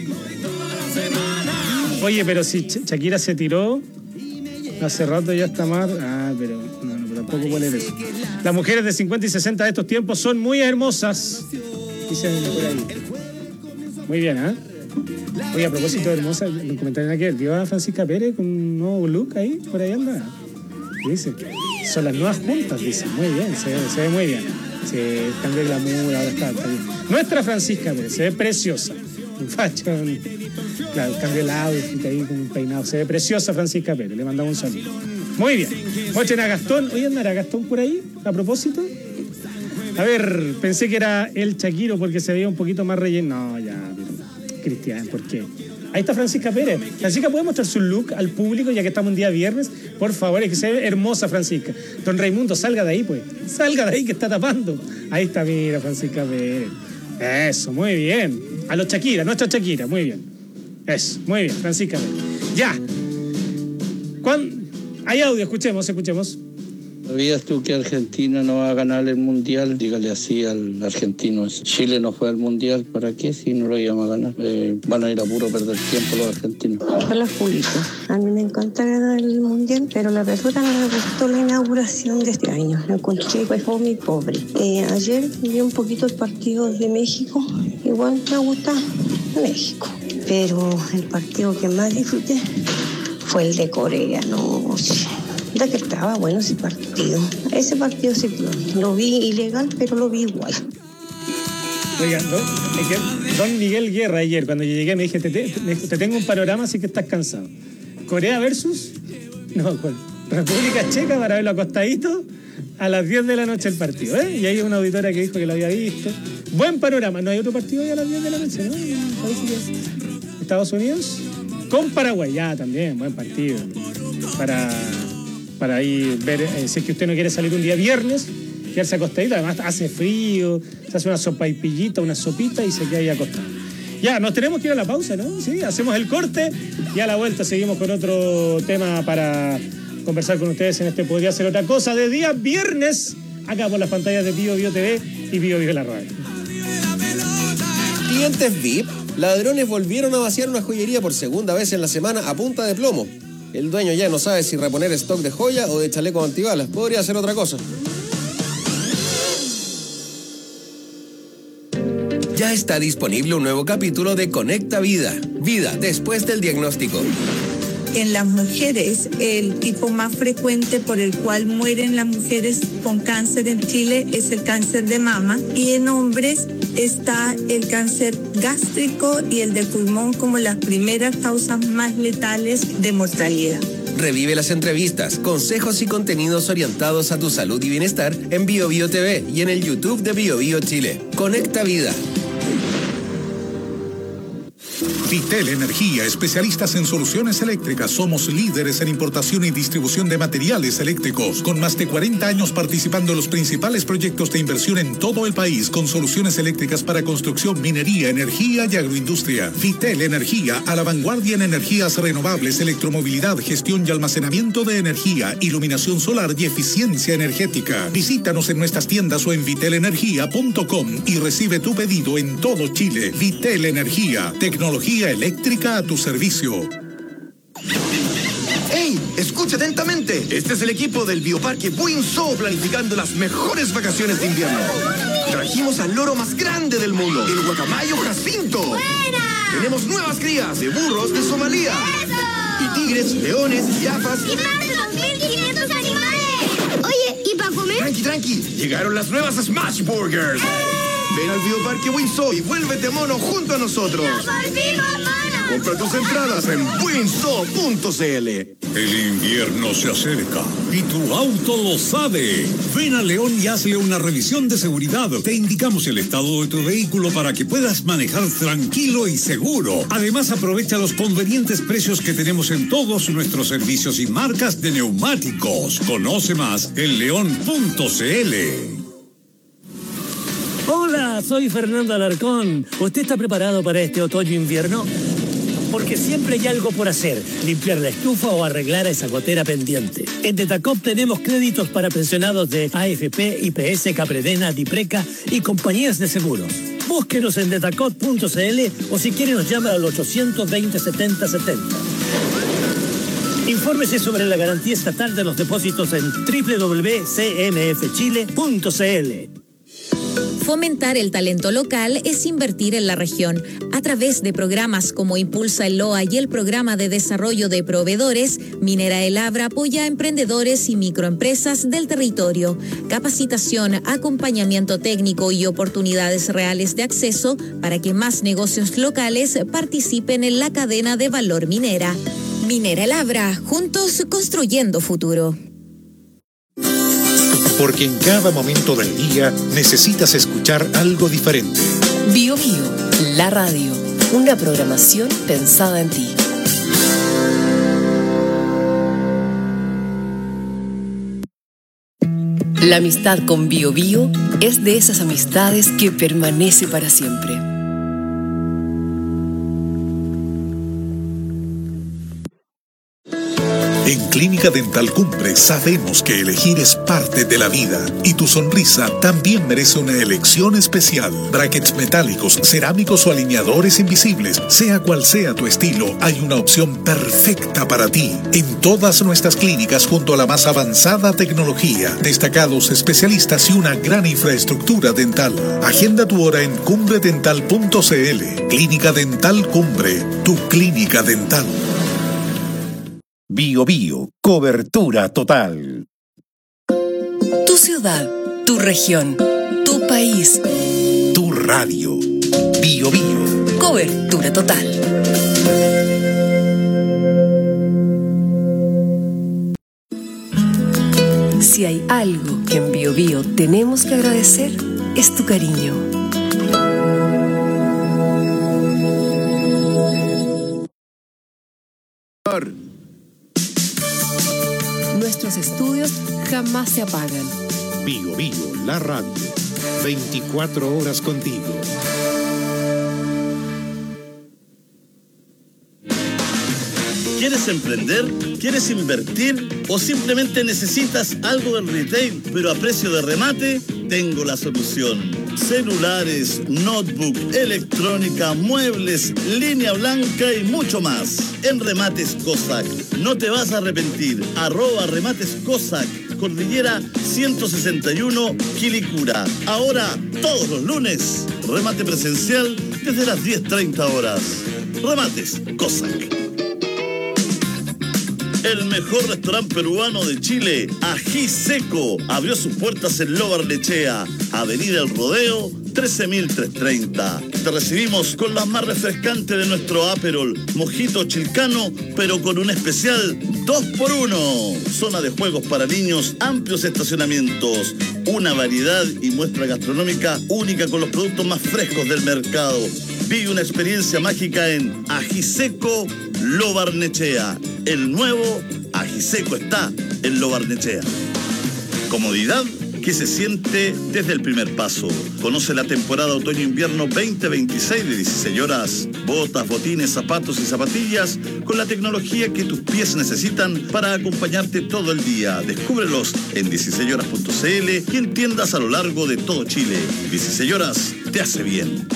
Oye, pero si Shakira se tiró, hace rato ya está más. Ah, pero no, no, pero tampoco puedo leer eso. Las mujeres de cincuenta y sesenta de estos tiempos son muy hermosas. Dicen por ahí. Muy bien, ¿eh? Oye, a propósito de hermosa, un comentario aquí, ¿vio a Francisca Pérez con un nuevo look ahí? Por ahí anda. Dice, son las nuevas juntas, dice. Muy bien, se ve, se ve muy bien. Se cambia el glamour, ahora está, está bien. Nuestra Francisca Pérez, se ve preciosa. Un fashion, claro, cambia el outfit ahí con un peinado. Se ve preciosa Francisca Pérez, le mandamos un saludo. Muy bien. Mochen a Gastón. Oye, ¿andará Gastón por ahí? A propósito. A ver, pensé que era el Shakiro porque se veía un poquito más relleno. No, ya, pero Cristian, ¿por qué? Ahí está Francisca Pérez. Francisca, ¿puede mostrar su look al público ya que estamos un día viernes? Por favor, es que se ve hermosa Francisca. Don Raimundo, salga de ahí, pues. Salga de ahí que está tapando. Ahí está, mira, Francisca Pérez. Eso, muy bien. A los Shakira, nuestra Shakira, muy bien. Eso, muy bien, Francisca Pérez. Ya. ¿Cuándo? Hay audio, escuchemos, escuchemos. ¿Sabías tú que Argentina no va a ganar el Mundial? Dígale así al argentino. Chile no fue al Mundial, ¿para qué? Si no lo íbamos a ganar. Eh, van a ir a puro perder tiempo los argentinos. Hola, Julito. A mí me encanta ganar el Mundial, pero la verdad no me gustó la inauguración de este año. Lo encontré pues, muy pobre. Eh, ayer vi un poquito el partido de México. Igual me gusta México. Pero el partido que más disfruté fue el de Corea, no sé. Da que estaba bueno ese partido. Ese partido sí lo vi ilegal, pero lo vi igual. Oigan, don, don Miguel Guerra ayer, cuando yo llegué, me dije, te, te, te tengo un panorama, así que estás cansado. Corea versus... No, ¿cuál? República Checa para verlo acostadito a las diez de la noche el partido, ¿eh? Y hay una auditora que dijo que lo había visto. Buen panorama. ¿No hay otro partido hoy a las diez de la noche, no? Estados Unidos con Paraguay, ya también, buen partido. Para... para ahí ver, eh, si es que usted no quiere salir un día viernes, quedarse acostadito, además hace frío, se hace una sopa y pillita, una sopita y se queda ahí acostado. Ya, nos tenemos que ir a la pausa, ¿no? Sí, hacemos el corte y a la vuelta seguimos con otro tema para conversar con ustedes en este Podría Ser Otra Cosa de día viernes, acá por las pantallas de Bio Bio T V y Bio Bio La Radio. Clientes V I P, ladrones volvieron a vaciar una joyería por segunda vez en la semana a punta de plomo. El dueño ya no sabe si reponer stock de joya o de chalecos antibalas. Podría ser otra cosa. Ya está disponible un nuevo capítulo de Conecta Vida. Vida después del diagnóstico. En las mujeres, el tipo más frecuente por el cual mueren las mujeres con cáncer en Chile es el cáncer de mama. Y en hombres está el cáncer gástrico y el de pulmón como las primeras causas más letales de mortalidad. Revive las entrevistas, consejos y contenidos orientados a tu salud y bienestar en Bio Bio T V y en el YouTube de Bio Bio Chile. Conecta Vida. Vitel Energía, especialistas en soluciones eléctricas. Somos líderes en importación y distribución de materiales eléctricos, con más de cuarenta años participando en los principales proyectos de inversión en todo el país, con soluciones eléctricas para construcción, minería, energía y agroindustria. Vitel Energía, a la vanguardia en energías renovables, electromovilidad, gestión y almacenamiento de energía, iluminación solar y eficiencia energética. Visítanos en nuestras tiendas o en vitel energía punto com y recibe tu pedido en todo Chile. Vitel Energía, tecnología eléctrica a tu servicio. ¡Ey! Escucha atentamente. Este es el equipo del Bioparque Buinzo planificando las mejores vacaciones de invierno. Trajimos al loro más grande del mundo, el guacamayo Jacinto. ¡Buena! Tenemos nuevas crías de burros de Somalia. ¡Eso! Y tigres, leones, jirafas. ¡Y más de dos mil quinientos animales! Oye, ¿y para comer? Tranqui, tranqui. Llegaron las nuevas Smash Burgers. ¡Eh! Ven al Bioparque Windsor y vuélvete mono junto a nosotros. ¡Nos volvimos monos! Compra tus entradas en windsor punto c l. El invierno se acerca y tu auto lo sabe. Ven a León y hazle una revisión de seguridad. Te indicamos el estado de tu vehículo para que puedas manejar tranquilo y seguro. Además, aprovecha los convenientes precios que tenemos en todos nuestros servicios y marcas de neumáticos. Conoce más en león punto c l. Hola, soy Fernando Alarcón. ¿Usted está preparado para este otoño-invierno? Porque siempre hay algo por hacer, limpiar la estufa o arreglar esa gotera pendiente. En Detacop tenemos créditos para pensionados de A F P, I P S, Capredena, Dipreca y compañías de seguros. Búsquenos en detacop punto c l o si quiere nos llama al ochocientos veinte, setenta setenta. Infórmese sobre la garantía estatal de los depósitos en doble u doble u doble u punto c m f chile punto c l. Fomentar el talento local es invertir en la región. A través de programas como Impulsa el L O A y el Programa de Desarrollo de Proveedores, Minera El Abra apoya a emprendedores y microempresas del territorio. Capacitación, acompañamiento técnico y oportunidades reales de acceso para que más negocios locales participen en la cadena de valor minera. Minera El Abra, juntos construyendo futuro. Porque en cada momento del día necesitas escuchar algo diferente. Bio Bio, la radio, una programación pensada en ti. La amistad con Bio Bio es de esas amistades que permanece para siempre. En Clínica Dental Cumbre sabemos que elegir es parte de la vida y tu sonrisa también merece una elección especial. Brackets metálicos, cerámicos o alineadores invisibles, sea cual sea tu estilo, hay una opción perfecta para ti. En todas nuestras clínicas junto a la más avanzada tecnología, destacados especialistas y una gran infraestructura dental. Agenda tu hora en cumbre dental punto c l. Clínica Dental Cumbre, tu clínica dental. Bio Bio, cobertura total. Tu ciudad, tu región, tu país, tu radio. Bio Bio, cobertura total. Si hay algo que en Bio Bio tenemos que agradecer, es tu cariño. Nuestros estudios jamás se apagan. Bio Bio, la radio. veinticuatro horas contigo. ¿Quieres emprender? ¿Quieres invertir? ¿O simplemente necesitas algo del retail, pero a precio de remate? Tengo la solución. Celulares, notebook, electrónica, muebles, línea blanca y mucho más. En Remates Cossack. No te vas a arrepentir. Arroba Remates Cossack. Cordillera ciento sesenta y uno, Quilicura. Ahora, todos los lunes, remate presencial desde las diez treinta horas. Remates Cossack. El mejor restaurante peruano de Chile, Ají Seco, abrió sus puertas en Lo Barnechea, Avenida El Rodeo, trece mil trescientos treinta. Te recibimos con las más refrescantes de nuestro Aperol, mojito chilcano, pero con un especial dos por uno. Zona de juegos para niños, amplios estacionamientos, una variedad y muestra gastronómica única con los productos más frescos del mercado. Vive una experiencia mágica en Ajiseco Lo Barnechea. El nuevo Ajiseco está en Lo Barnechea. Comodidad que se siente desde el primer paso. Conoce la temporada otoño-invierno veinte veintiséis de dieciséis horas. Botas, botines, zapatos y zapatillas con la tecnología que tus pies necesitan para acompañarte todo el día. Descúbrelos en dieciséis horas punto c l y en tiendas a lo largo de todo Chile. dieciséis horas te hace bien.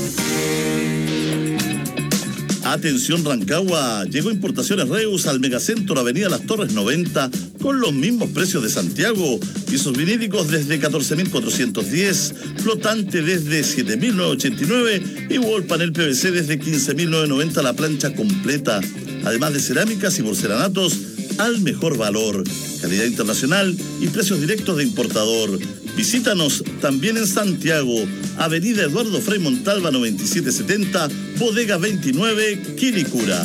Atención Rancagua, llegó Importaciones Reus al Megacentro Avenida Las Torres noventa con los mismos precios de Santiago. Pisos vinílicos desde catorce mil cuatrocientos diez, flotante desde siete mil novecientos ochenta y nueve y wall panel P V C desde quince mil novecientos noventa la plancha completa. Además de cerámicas y porcelanatos al mejor valor, calidad internacional y precios directos de importador. Visítanos también en Santiago, Avenida Eduardo Frei Montalva noventa y siete setenta, Bodega veintinueve, Quilicura.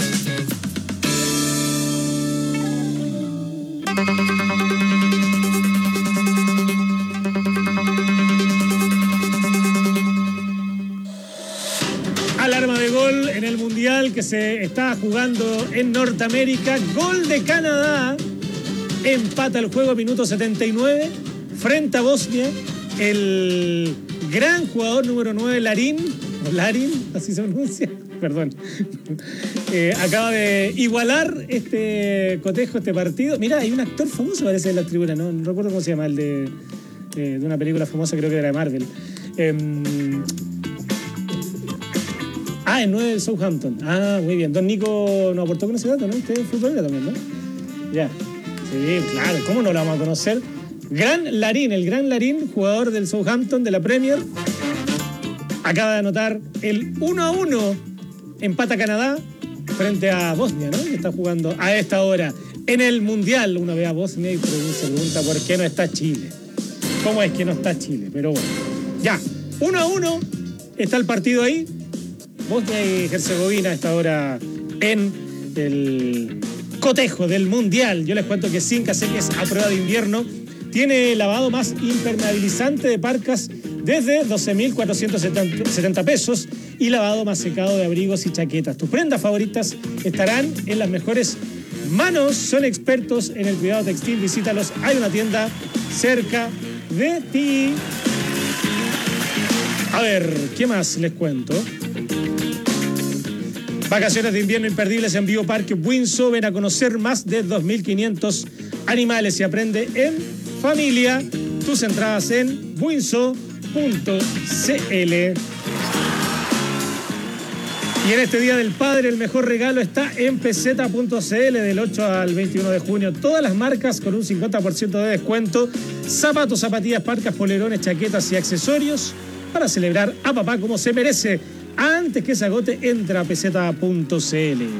Alarma de gol en el Mundial que se está jugando en Norteamérica. Gol de Canadá. Empata el juego a minuto setenta y nueve frente a Bosnia. El gran jugador número nueve, Larín, o Larín, así se pronuncia, perdón, eh, acaba de igualar este cotejo, este partido. Mira, hay un actor famoso parece en la tribuna, no, no recuerdo cómo se llama, el de, eh, de una película famosa, creo que era de Marvel. Eh, ah, el nueve del Southampton. Ah, muy bien. Don Nico nos aportó con ese dato, ¿no? Usted es futbolero también, ¿no? Ya. Sí, claro, ¿cómo no lo vamos a conocer? Gran Larín, el gran Larín, jugador del Southampton de la Premier, acaba de anotar el uno a uno. Empata Canadá frente a Bosnia, ¿no? Que está jugando a esta hora en el Mundial. Uno ve a Bosnia y se pregunta por qué no está Chile. ¿Cómo es que no está Chile? Pero bueno, ya, uno a uno está el partido ahí. Bosnia y Herzegovina a esta hora en el cotejo del Mundial. Yo les cuento que Cinca Seques a prueba de invierno tiene lavado más impermeabilizante de parcas desde doce mil cuatrocientos setenta pesos y lavado más secado de abrigos y chaquetas. Tus prendas favoritas estarán en las mejores manos. Son expertos en el cuidado textil. Visítalos. Hay una tienda cerca de ti. A ver, ¿qué más les cuento? Vacaciones de invierno imperdibles en Bioparque Windsor. Ven a conocer más de dos mil quinientos animales y aprende en familia. Tus entradas en windsor punto c l. Y en este Día del Padre el mejor regalo está en peseta punto c l del ocho al veintiuno de junio. Todas las marcas con un cincuenta por ciento de descuento. Zapatos, zapatillas, parcas, polerones, chaquetas y accesorios para celebrar a papá como se merece. Antes que se agote, entra a peseta punto c l.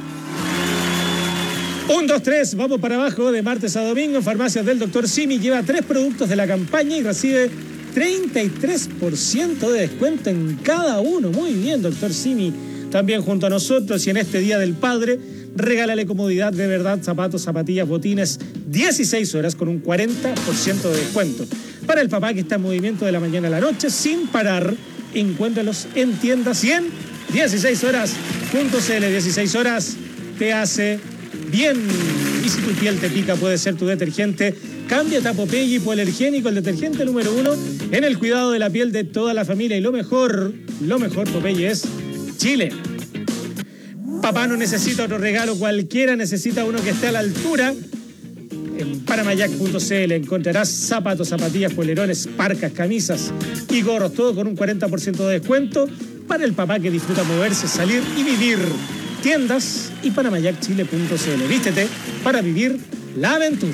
Un, dos, tres, vamos para abajo de martes a domingo en Farmacias del doctor Simi. Lleva tres productos de la campaña y recibe treinta y tres por ciento de descuento en cada uno. Muy bien, doctor Simi, también junto a nosotros. Y en este Día del Padre, regálale comodidad de verdad, zapatos, zapatillas, botines, dieciséis horas con un cuarenta por ciento de descuento. Para el papá que está en movimiento de la mañana a la noche, sin parar, encuéntralos en tiendas y en dieciséis horas punto c l. dieciséis horas te hace bien. Y si tu piel te pica, puede ser tu detergente. Cámbiate a Popeye hipoalergénico, el detergente número uno en el cuidado de la piel de toda la familia. Y lo mejor, lo mejor, Popeye, es Chile. Papá no necesita otro regalo cualquiera, necesita uno que esté a la altura. En panamayac punto c l encontrarás zapatos, zapatillas, polerones, parcas, camisas y gorros, todo con un cuarenta por ciento de descuento para el papá que disfruta moverse, salir y vivir. Tiendas y panamayac chile punto c l. Vístete para vivir la aventura.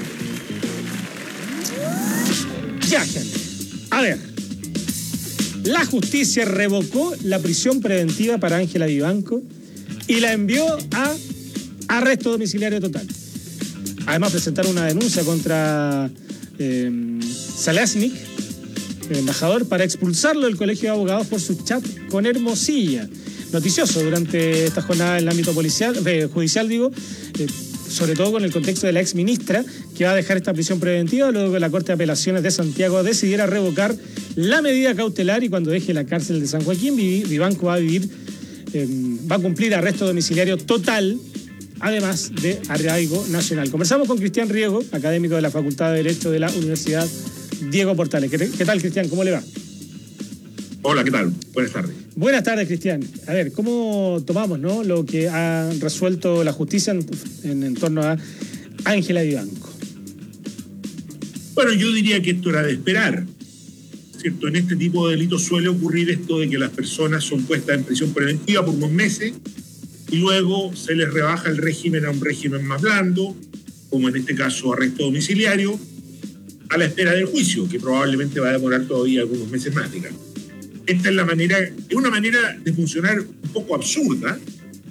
Ya, gente. A ver. La justicia revocó la prisión preventiva para Ángela Vivanco y la envió a arresto domiciliario total. Además, presentaron una denuncia contra eh, Salasnik, el embajador, para expulsarlo del Colegio de Abogados por su chat con Hermosilla. Noticioso durante esta jornada en el ámbito policial, eh, judicial, digo, eh, sobre todo con el contexto de la ex ministra, que va a dejar esta prisión preventiva luego que la Corte de Apelaciones de Santiago decidiera revocar la medida cautelar, y cuando deje la cárcel de San Joaquín, Vivanco va a vivir, eh, va a cumplir arresto domiciliario total, además de arraigo nacional. Conversamos con Cristian Riego, académico de la Facultad de Derecho de la Universidad Diego Portales. ¿Qué, qué tal, Cristian? ¿Cómo le va? Hola, ¿qué tal? Buenas tardes. Buenas tardes, Cristian. A ver, ¿cómo tomamos, no, lo que ha resuelto la justicia en, en, en torno a Ángela Vivanco? Bueno, yo diría que esto era de esperar, ¿cierto? En este tipo de delitos suele ocurrir esto de que las personas son puestas en prisión preventiva por unos meses y luego se les rebaja el régimen a un régimen más blando, como en este caso arresto domiciliario, a la espera del juicio, que probablemente va a demorar todavía algunos meses más, digamos. Esta es la manera, es una manera de funcionar un poco absurda,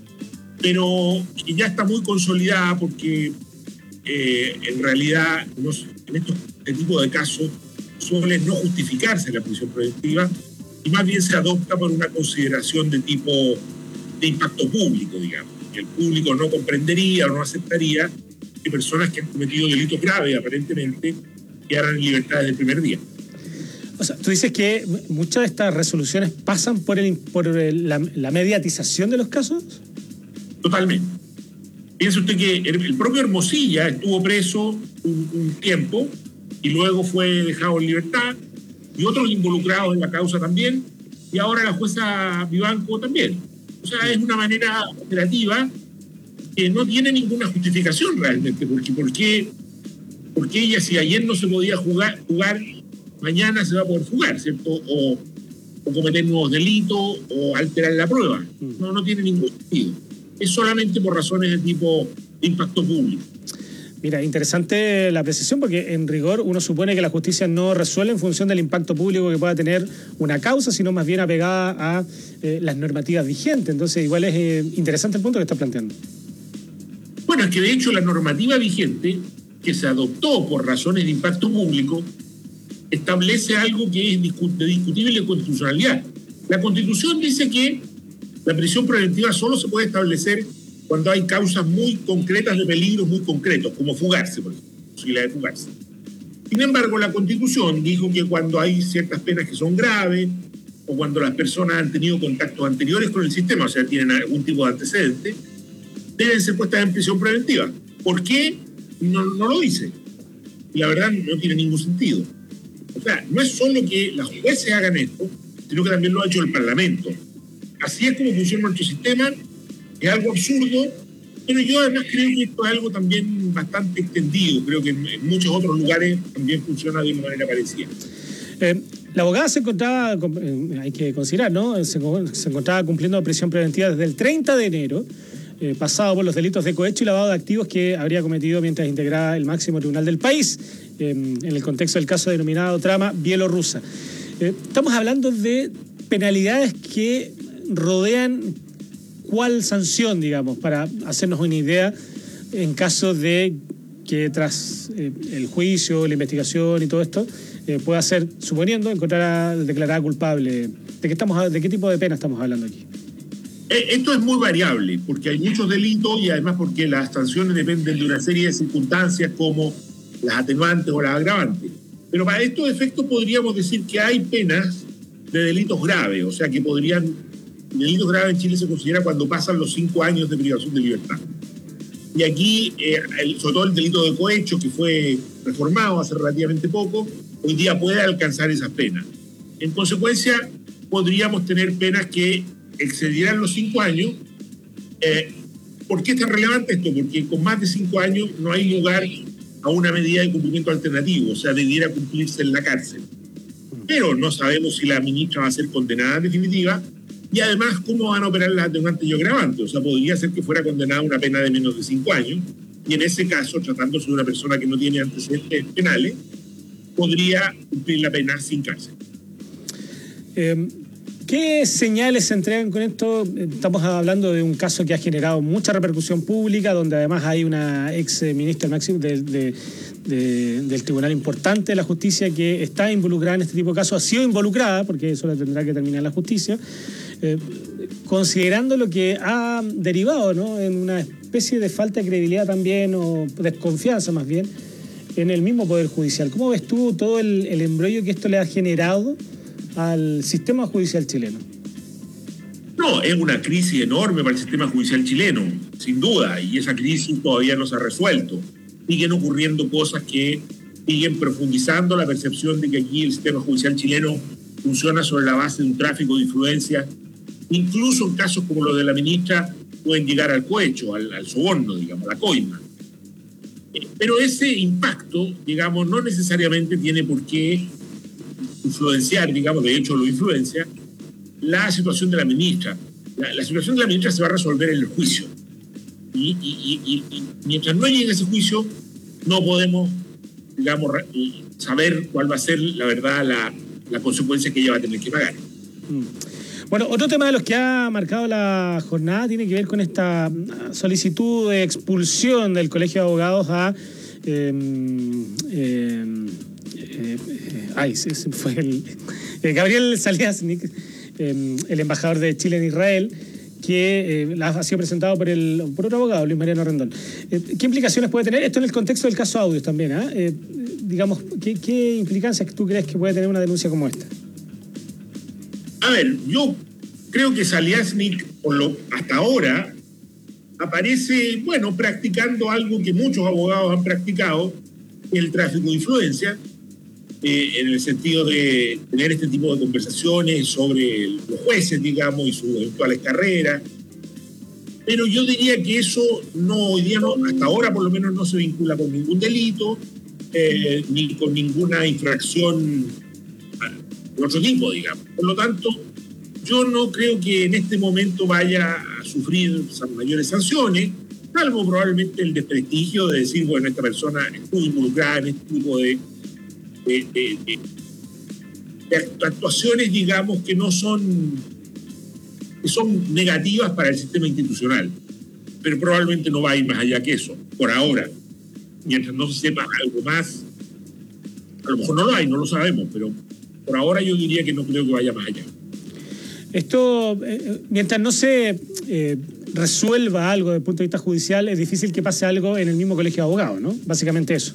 pero que ya está muy consolidada porque eh, en realidad no, en estos este tipo de casos suele no justificarse la prisión preventiva y más bien se adopta por una consideración de tipo de impacto público, digamos, que el público no comprendería o no aceptaría que personas que han cometido delitos graves aparentemente quedaran en libertad desde el primer día. O sea, tú dices que muchas de estas resoluciones pasan por, el, por el, la, la mediatización de los casos. Totalmente. Piensa usted que el, el propio Hermosilla estuvo preso un, un tiempo y luego fue dejado en libertad, y otros involucrados en la causa también, y ahora la jueza Vivanco también. O sea, es una manera operativa que no tiene ninguna justificación realmente, porque ¿por qué, porque ella, si ayer no se podía jugar, jugar mañana se va a poder jugar, ¿cierto? O, o cometer nuevos delitos o alterar la prueba. No, no tiene ningún sentido. Es solamente por razones de tipo de impacto público. Mira, interesante la precisión, porque en rigor uno supone que la justicia no resuelve en función del impacto público que pueda tener una causa, sino más bien apegada a eh, las normativas vigentes. Entonces, igual es eh, interesante el punto que estás planteando. Bueno, es que de hecho la normativa vigente, que se adoptó por razones de impacto público, establece algo que es de discutible constitucionalidad. La Constitución dice que la prisión preventiva solo se puede establecer cuando hay causas muy concretas de peligros muy concretos, como fugarse, por ejemplo, posibilidad de fugarse. Sin embargo, la Constitución dijo que cuando hay ciertas penas que son graves, o cuando las personas han tenido contactos anteriores con el sistema, o sea, tienen algún tipo de antecedente, deben ser puestas en prisión preventiva. ¿Por qué? No, no lo dice. Y la verdad no tiene ningún sentido. O sea, no es solo que las jueces hagan esto, sino que también lo ha hecho el Parlamento. Así es como funciona nuestro sistema. Es algo absurdo, pero yo además creo que esto es algo también bastante extendido. Creo que en, en muchos otros lugares también funciona de una manera parecida. Eh, la abogada se encontraba, eh, hay que considerar, ¿no? Se, se encontraba cumpliendo prisión preventiva desde el treinta de enero, eh, pasado por los delitos de cohecho y lavado de activos que habría cometido mientras integraba el máximo tribunal del país, eh, en el contexto del caso denominado trama bielorrusa. Eh, estamos hablando de penalidades que rodean cuál sanción, digamos, para hacernos una idea en caso de que tras eh, el juicio, la investigación y todo esto, eh, pueda ser, suponiendo, encontrada declarada culpable. ¿De qué, estamos, ¿De qué tipo de pena estamos hablando aquí? Esto es muy variable, porque hay muchos delitos y además porque las sanciones dependen de una serie de circunstancias como las atenuantes o las agravantes. Pero para estos efectos podríamos decir que hay penas de delitos graves, o sea que podrían... Delitos graves en Chile se considera cuando pasan los cinco años de privación de libertad. Y aquí, eh, el, sobre todo el delito de cohecho, que fue reformado hace relativamente poco, hoy día puede alcanzar esas penas. En consecuencia, podríamos tener penas que excedieran los cinco años. Eh, ¿Por qué es tan relevante esto? Porque con más de cinco años no hay lugar a una medida de cumplimiento alternativo, o sea, debiera cumplirse en la cárcel. Pero no sabemos si la ministra va a ser condenada en definitiva. Y además, ¿cómo van a operar las atenuantes y agravantes? O sea, podría ser que fuera condenada a una pena de menos de cinco años, y en ese caso, tratándose de una persona que no tiene antecedentes penales, podría cumplir la pena sin cárcel. Eh, ¿Qué señales se entregan con esto? Estamos hablando de un caso que ha generado mucha repercusión pública, donde además hay una ex ministra máxima de, de, de, del Tribunal importante de la Justicia que está involucrada en este tipo de casos, ha sido involucrada, porque eso la tendrá que terminar la justicia. Eh, considerando lo que ha derivado, ¿no?, en una especie de falta de credibilidad también, o desconfianza más bien, en el mismo Poder Judicial. ¿Cómo ves tú todo el, el embrollo que esto le ha generado al sistema judicial chileno? No, es una crisis enorme para el sistema judicial chileno, sin duda, y esa crisis todavía no se ha resuelto. Siguen ocurriendo cosas que siguen profundizando la percepción de que aquí el sistema judicial chileno funciona sobre la base de un tráfico de influencia. Incluso en casos como los de la ministra pueden llegar al cohecho, al, al soborno, digamos, a la coima. Pero ese impacto, digamos, no necesariamente tiene por qué influenciar, digamos, de hecho lo influencia, la situación de la ministra. La, la situación de la ministra se va a resolver en el juicio. Y, y, y, y mientras no llegue ese juicio, no podemos, digamos, saber cuál va a ser, la verdad, la, la consecuencia que ella va a tener que pagar. Bueno, otro tema de los que ha marcado la jornada tiene que ver con esta solicitud de expulsión del Colegio de Abogados a... Eh, eh, eh, eh, ay, sí, fue el... Eh, Gabriel Saliasnik, eh, el embajador de Chile en Israel, que eh, ha sido presentado por, el, por otro abogado, Luis Mariano Rendón. Eh, ¿Qué implicaciones puede tener? Esto en el contexto del caso Audios también, ¿eh? Eh, digamos, ¿qué, ¿qué implicancias tú crees que puede tener una denuncia como esta? A ver, yo creo que Saliasnik, por lo, hasta ahora, aparece, bueno, practicando algo que muchos abogados han practicado, el tráfico de influencia, eh, en el sentido de tener este tipo de conversaciones sobre los jueces, digamos, y sus eventuales carreras. Pero yo diría que eso no, hoy día no, hasta ahora por lo menos no se vincula con ningún delito, eh, ni con ninguna infracción de otro tipo, digamos. Por lo tanto, yo no creo que en este momento vaya a sufrir mayores sanciones, salvo probablemente el desprestigio de decir, bueno, esta persona estuvo involucrada en este tipo de, de, de, de, de actuaciones, digamos, que no son, que son negativas para el sistema institucional. Pero probablemente no va a ir más allá que eso, por ahora. Mientras no se sepa algo más, a lo mejor no lo hay, no lo sabemos, pero por ahora yo diría que no creo que vaya más allá. Esto, eh, mientras no se eh, resuelva algo desde el punto de vista judicial, es difícil que pase algo en el mismo colegio de abogados, ¿no? Básicamente eso.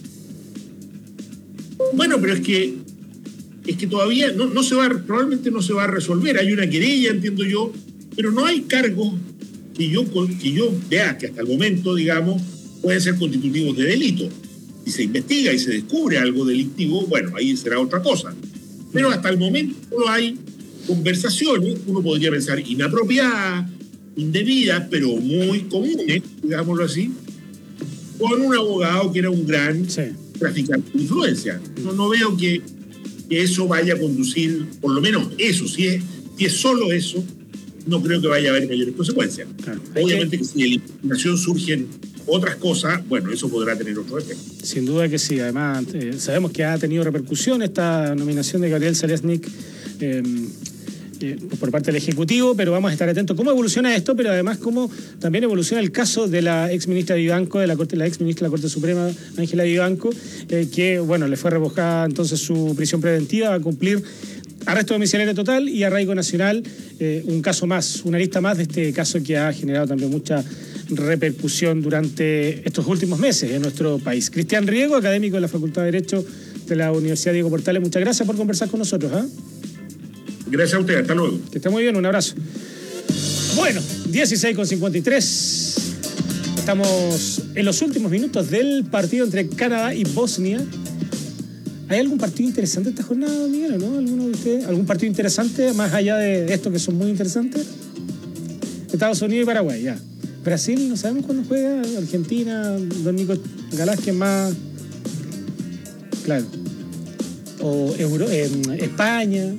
Bueno, pero es que es que todavía no, no se va, probablemente no se va a resolver. Hay una querella, entiendo yo, pero no hay cargos que yo, que yo vea que hasta el momento, digamos, pueden ser constitutivos de delito. Si se investiga y se descubre algo delictivo, bueno, ahí será otra cosa. Pero hasta el momento no hay conversaciones, uno podría pensar inapropiadas, indebidas, pero muy comunes, digámoslo así, con un abogado que era un gran sí. traficante de influencia. No, no veo que, que eso vaya a conducir, por lo menos eso, si es, si es solo eso, no creo que vaya a haber mayores consecuencias. Claro. Obviamente que si de la investigación surgen otras cosas, bueno, eso podrá tener otro efecto. Sin duda que sí. Además, eh, sabemos que ha tenido repercusión esta nominación de Gabriel Saliasnik eh, eh, por parte del Ejecutivo, pero vamos a estar atentos cómo evoluciona esto, pero además cómo también evoluciona el caso de la ex ministra Vivanco, de la Corte, la ex ministra de la Corte Suprema, Ángela Vivanco, eh, que, bueno, le fue revocada entonces su prisión preventiva a cumplir arresto domiciliario total y arraigo nacional, eh, un caso más, una lista más de este caso que ha generado también mucha repercusión durante estos últimos meses en nuestro país. Cristian Riego, académico de la Facultad de Derecho de la Universidad Diego Portales, muchas gracias por conversar con nosotros. ¿eh? Gracias a usted, hasta luego. Que esté muy bien, un abrazo. Bueno, dieciséis con cincuenta y tres. Estamos en los últimos minutos del partido entre Canadá y Bosnia. ¿Hay algún partido interesante esta jornada, Miguel, no? ¿Alguno de ustedes? ¿Algún partido interesante, más allá de estos que son muy interesantes? Estados Unidos y Paraguay, ya. Brasil, no sabemos cuándo juega. Argentina, don Nico Galás, que es más... Claro. O Euro... eh, España.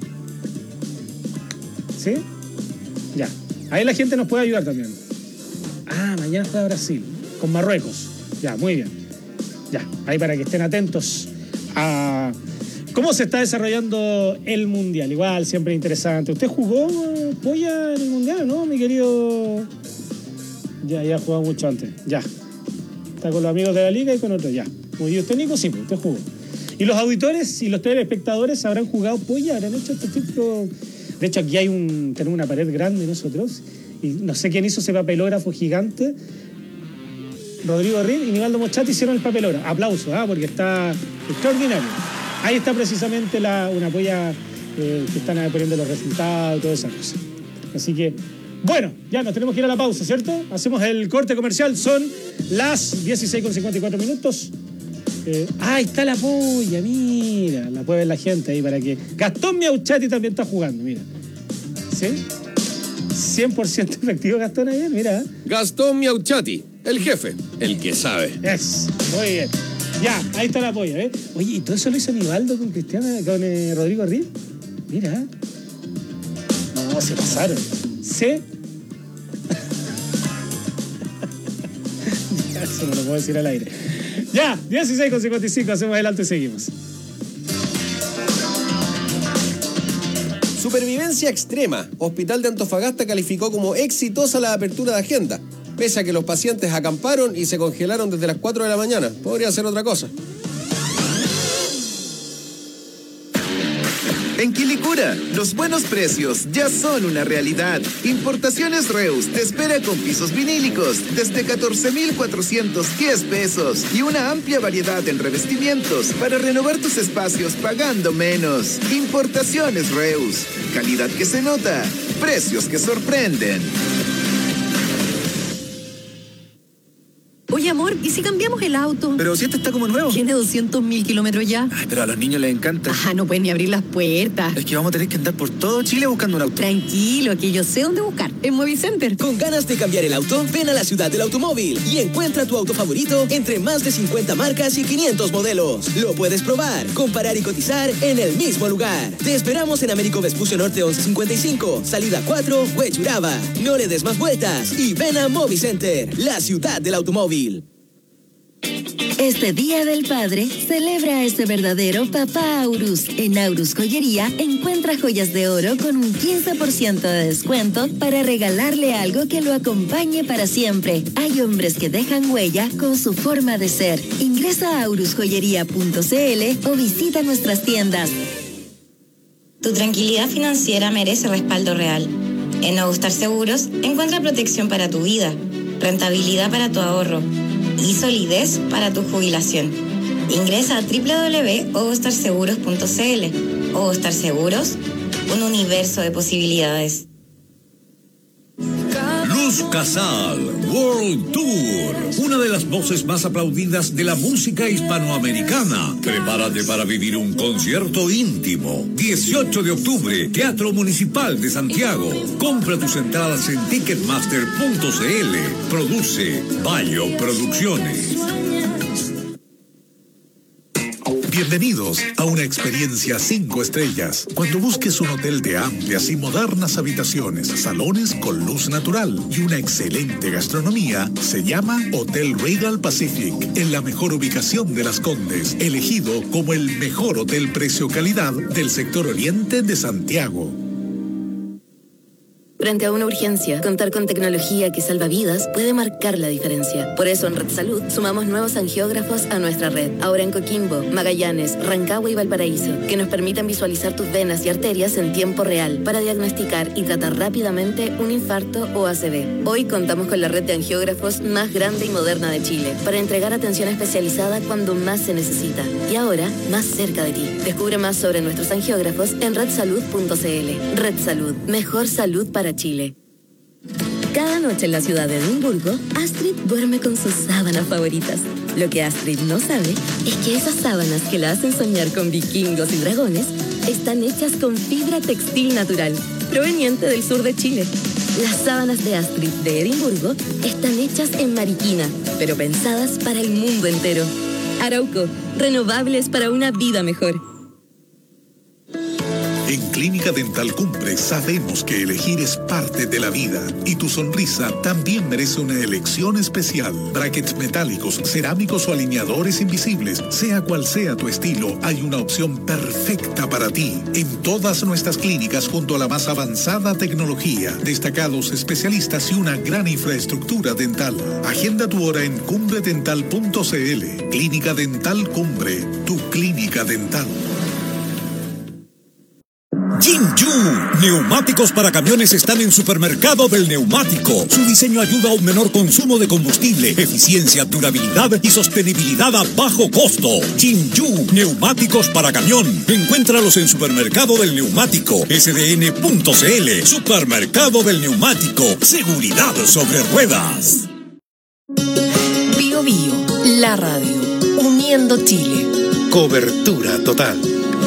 ¿Sí? Ya. Ahí la gente nos puede ayudar también. Ah, mañana juega Brasil, con Marruecos. Ya, muy bien. Ya, ahí para que estén atentos a cómo se está desarrollando el Mundial. Igual, siempre interesante. ¿Usted jugó polla en el Mundial, no, mi querido? Ya, ya ha jugado mucho antes. Ya. Está con los amigos de la liga y con otros, ya. Muy bien. ¿Usted, Nico? Sí, usted jugó. ¿Y los auditores y los telespectadores habrán jugado polla? ¿Habrán hecho este tipo? De hecho, aquí hay un, tenemos una pared grande nosotros y no sé quién hizo ese papelógrafo gigante. Rodrigo Riz y Nivaldo Moschati hicieron el papelógrafo. Aplausos, ¿ah? Porque está extraordinario. Ahí está precisamente la, una polla eh, que están poniendo los resultados y todas esas cosas. Así que, bueno, ya nos tenemos que ir a la pausa, ¿cierto? Hacemos el corte comercial, son las dieciséis con cincuenta y cuatro minutos. Eh, ah, ahí está la polla, mira, la puede ver la gente ahí para que... Gastón Miauchati también está jugando, mira. ¿Sí? cien por ciento efectivo Gastón ayer, mira. Gastón Miauchati, el jefe, el que sabe. Es, muy bien. Ya, ahí está la polla, ¿eh? Oye, ¿y todo eso lo hizo Nivaldo con Cristiana, con eh, Rodrigo Riz? Mira. No, se pasaron. Se... Eso no lo puedo decir al aire. Ya, dieciséis con cincuenta y cinco, hacemos adelante y seguimos. Supervivencia extrema. Hospital de Antofagasta calificó como exitosa la apertura de agenda, pese a que los pacientes acamparon y se congelaron desde las cuatro de la mañana. Podría ser otra cosa. En Quilicura, los buenos precios ya son una realidad. Importaciones Reus te espera con pisos vinílicos desde catorce mil cuatrocientos diez pesos y una amplia variedad en revestimientos para renovar tus espacios pagando menos. Importaciones Reus, calidad que se nota, precios que sorprenden. Oye, amor, ¿y si cambiamos el auto? Pero si este está como nuevo. Tiene doscientos mil kilómetros ya. Ay, pero a los niños les encanta. Ah, no pueden ni abrir las puertas. Es que vamos a tener que andar por todo Chile buscando un auto. Tranquilo, que yo sé dónde buscar. En Movicenter. Con ganas de cambiar el auto, ven a la ciudad del automóvil y encuentra tu auto favorito entre más de cincuenta marcas y quinientos modelos. Lo puedes probar, comparar y cotizar en el mismo lugar. Te esperamos en Américo Vespucio Norte once cincuenta y cinco, salida cuatro, Huechuraba. No le des más vueltas y ven a Movicenter, la ciudad del automóvil. Este Día del Padre, celebra a este verdadero papá Aurus. En Aurus Joyería, encuentra joyas de oro con un quince por ciento de descuento para regalarle algo que lo acompañe para siempre. Hay hombres que dejan huella con su forma de ser. Ingresa a aurus joyería punto c l o visita nuestras tiendas. Tu tranquilidad financiera merece respaldo real. En Ogustar Seguros, encuentra protección para tu vida, rentabilidad para tu ahorro y solidez para tu jubilación. Ingresa a doble u doble u doble u punto ogustar seguros punto c l. Ogustar Seguros, un universo de posibilidades. Luz Casal World Tour, una de las voces más aplaudidas de la música hispanoamericana. Prepárate para vivir un concierto íntimo. dieciocho de octubre, Teatro Municipal de Santiago. Compra tus entradas en ticketmaster punto c l. Produce Bayo Producciones. Bienvenidos a una experiencia cinco estrellas. Cuando busques un hotel de amplias y modernas habitaciones, salones con luz natural y una excelente gastronomía, se llama Hotel Regal Pacific, en la mejor ubicación de Las Condes, elegido como el mejor hotel precio-calidad del sector oriente de Santiago. Frente a una urgencia, contar con tecnología que salva vidas puede marcar la diferencia. Por eso en Red Salud sumamos nuevos angiógrafos a nuestra red. Ahora en Coquimbo, Magallanes, Rancagua y Valparaíso, que nos permiten visualizar tus venas y arterias en tiempo real para diagnosticar y tratar rápidamente un infarto o A C V. Hoy contamos con la red de angiógrafos más grande y moderna de Chile para entregar atención especializada cuando más se necesita. Y ahora, más cerca de ti. Descubre más sobre nuestros angiógrafos en red salud punto c l. Red Salud, mejor salud para Chile. Cada noche en la ciudad de Edimburgo, Astrid duerme con sus sábanas favoritas. Lo que Astrid no sabe es que esas sábanas que la hacen soñar con vikingos y dragones están hechas con fibra textil natural, proveniente del sur de Chile. Las sábanas de Astrid de Edimburgo están hechas en Mariquina, pero pensadas para el mundo entero. Arauco, renovables para una vida mejor. En Clínica Dental Cumbre sabemos que elegir es parte de la vida y tu sonrisa también merece una elección especial. Brackets metálicos, cerámicos o alineadores invisibles, sea cual sea tu estilo, hay una opción perfecta para ti. En todas nuestras clínicas junto a la más avanzada tecnología, destacados especialistas y una gran infraestructura dental. Agenda tu hora en cumbre dental punto c l. Clínica Dental Cumbre, tu clínica dental. Jin Chinju, neumáticos para camiones están en Supermercado del Neumático. Su diseño ayuda a un menor consumo de combustible, eficiencia, durabilidad y sostenibilidad a bajo costo. Chinju, neumáticos para camión. Encuéntralos en Supermercado del Neumático, S D N punto C L. Supermercado del Neumático, seguridad sobre ruedas. Bio Bio, la radio, uniendo Chile. Cobertura total.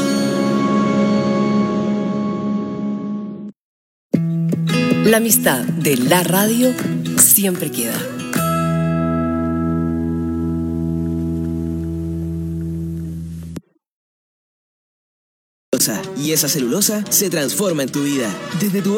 La amistad de la radio siempre queda. Y esa celulosa se transforma en tu vida. Desde tu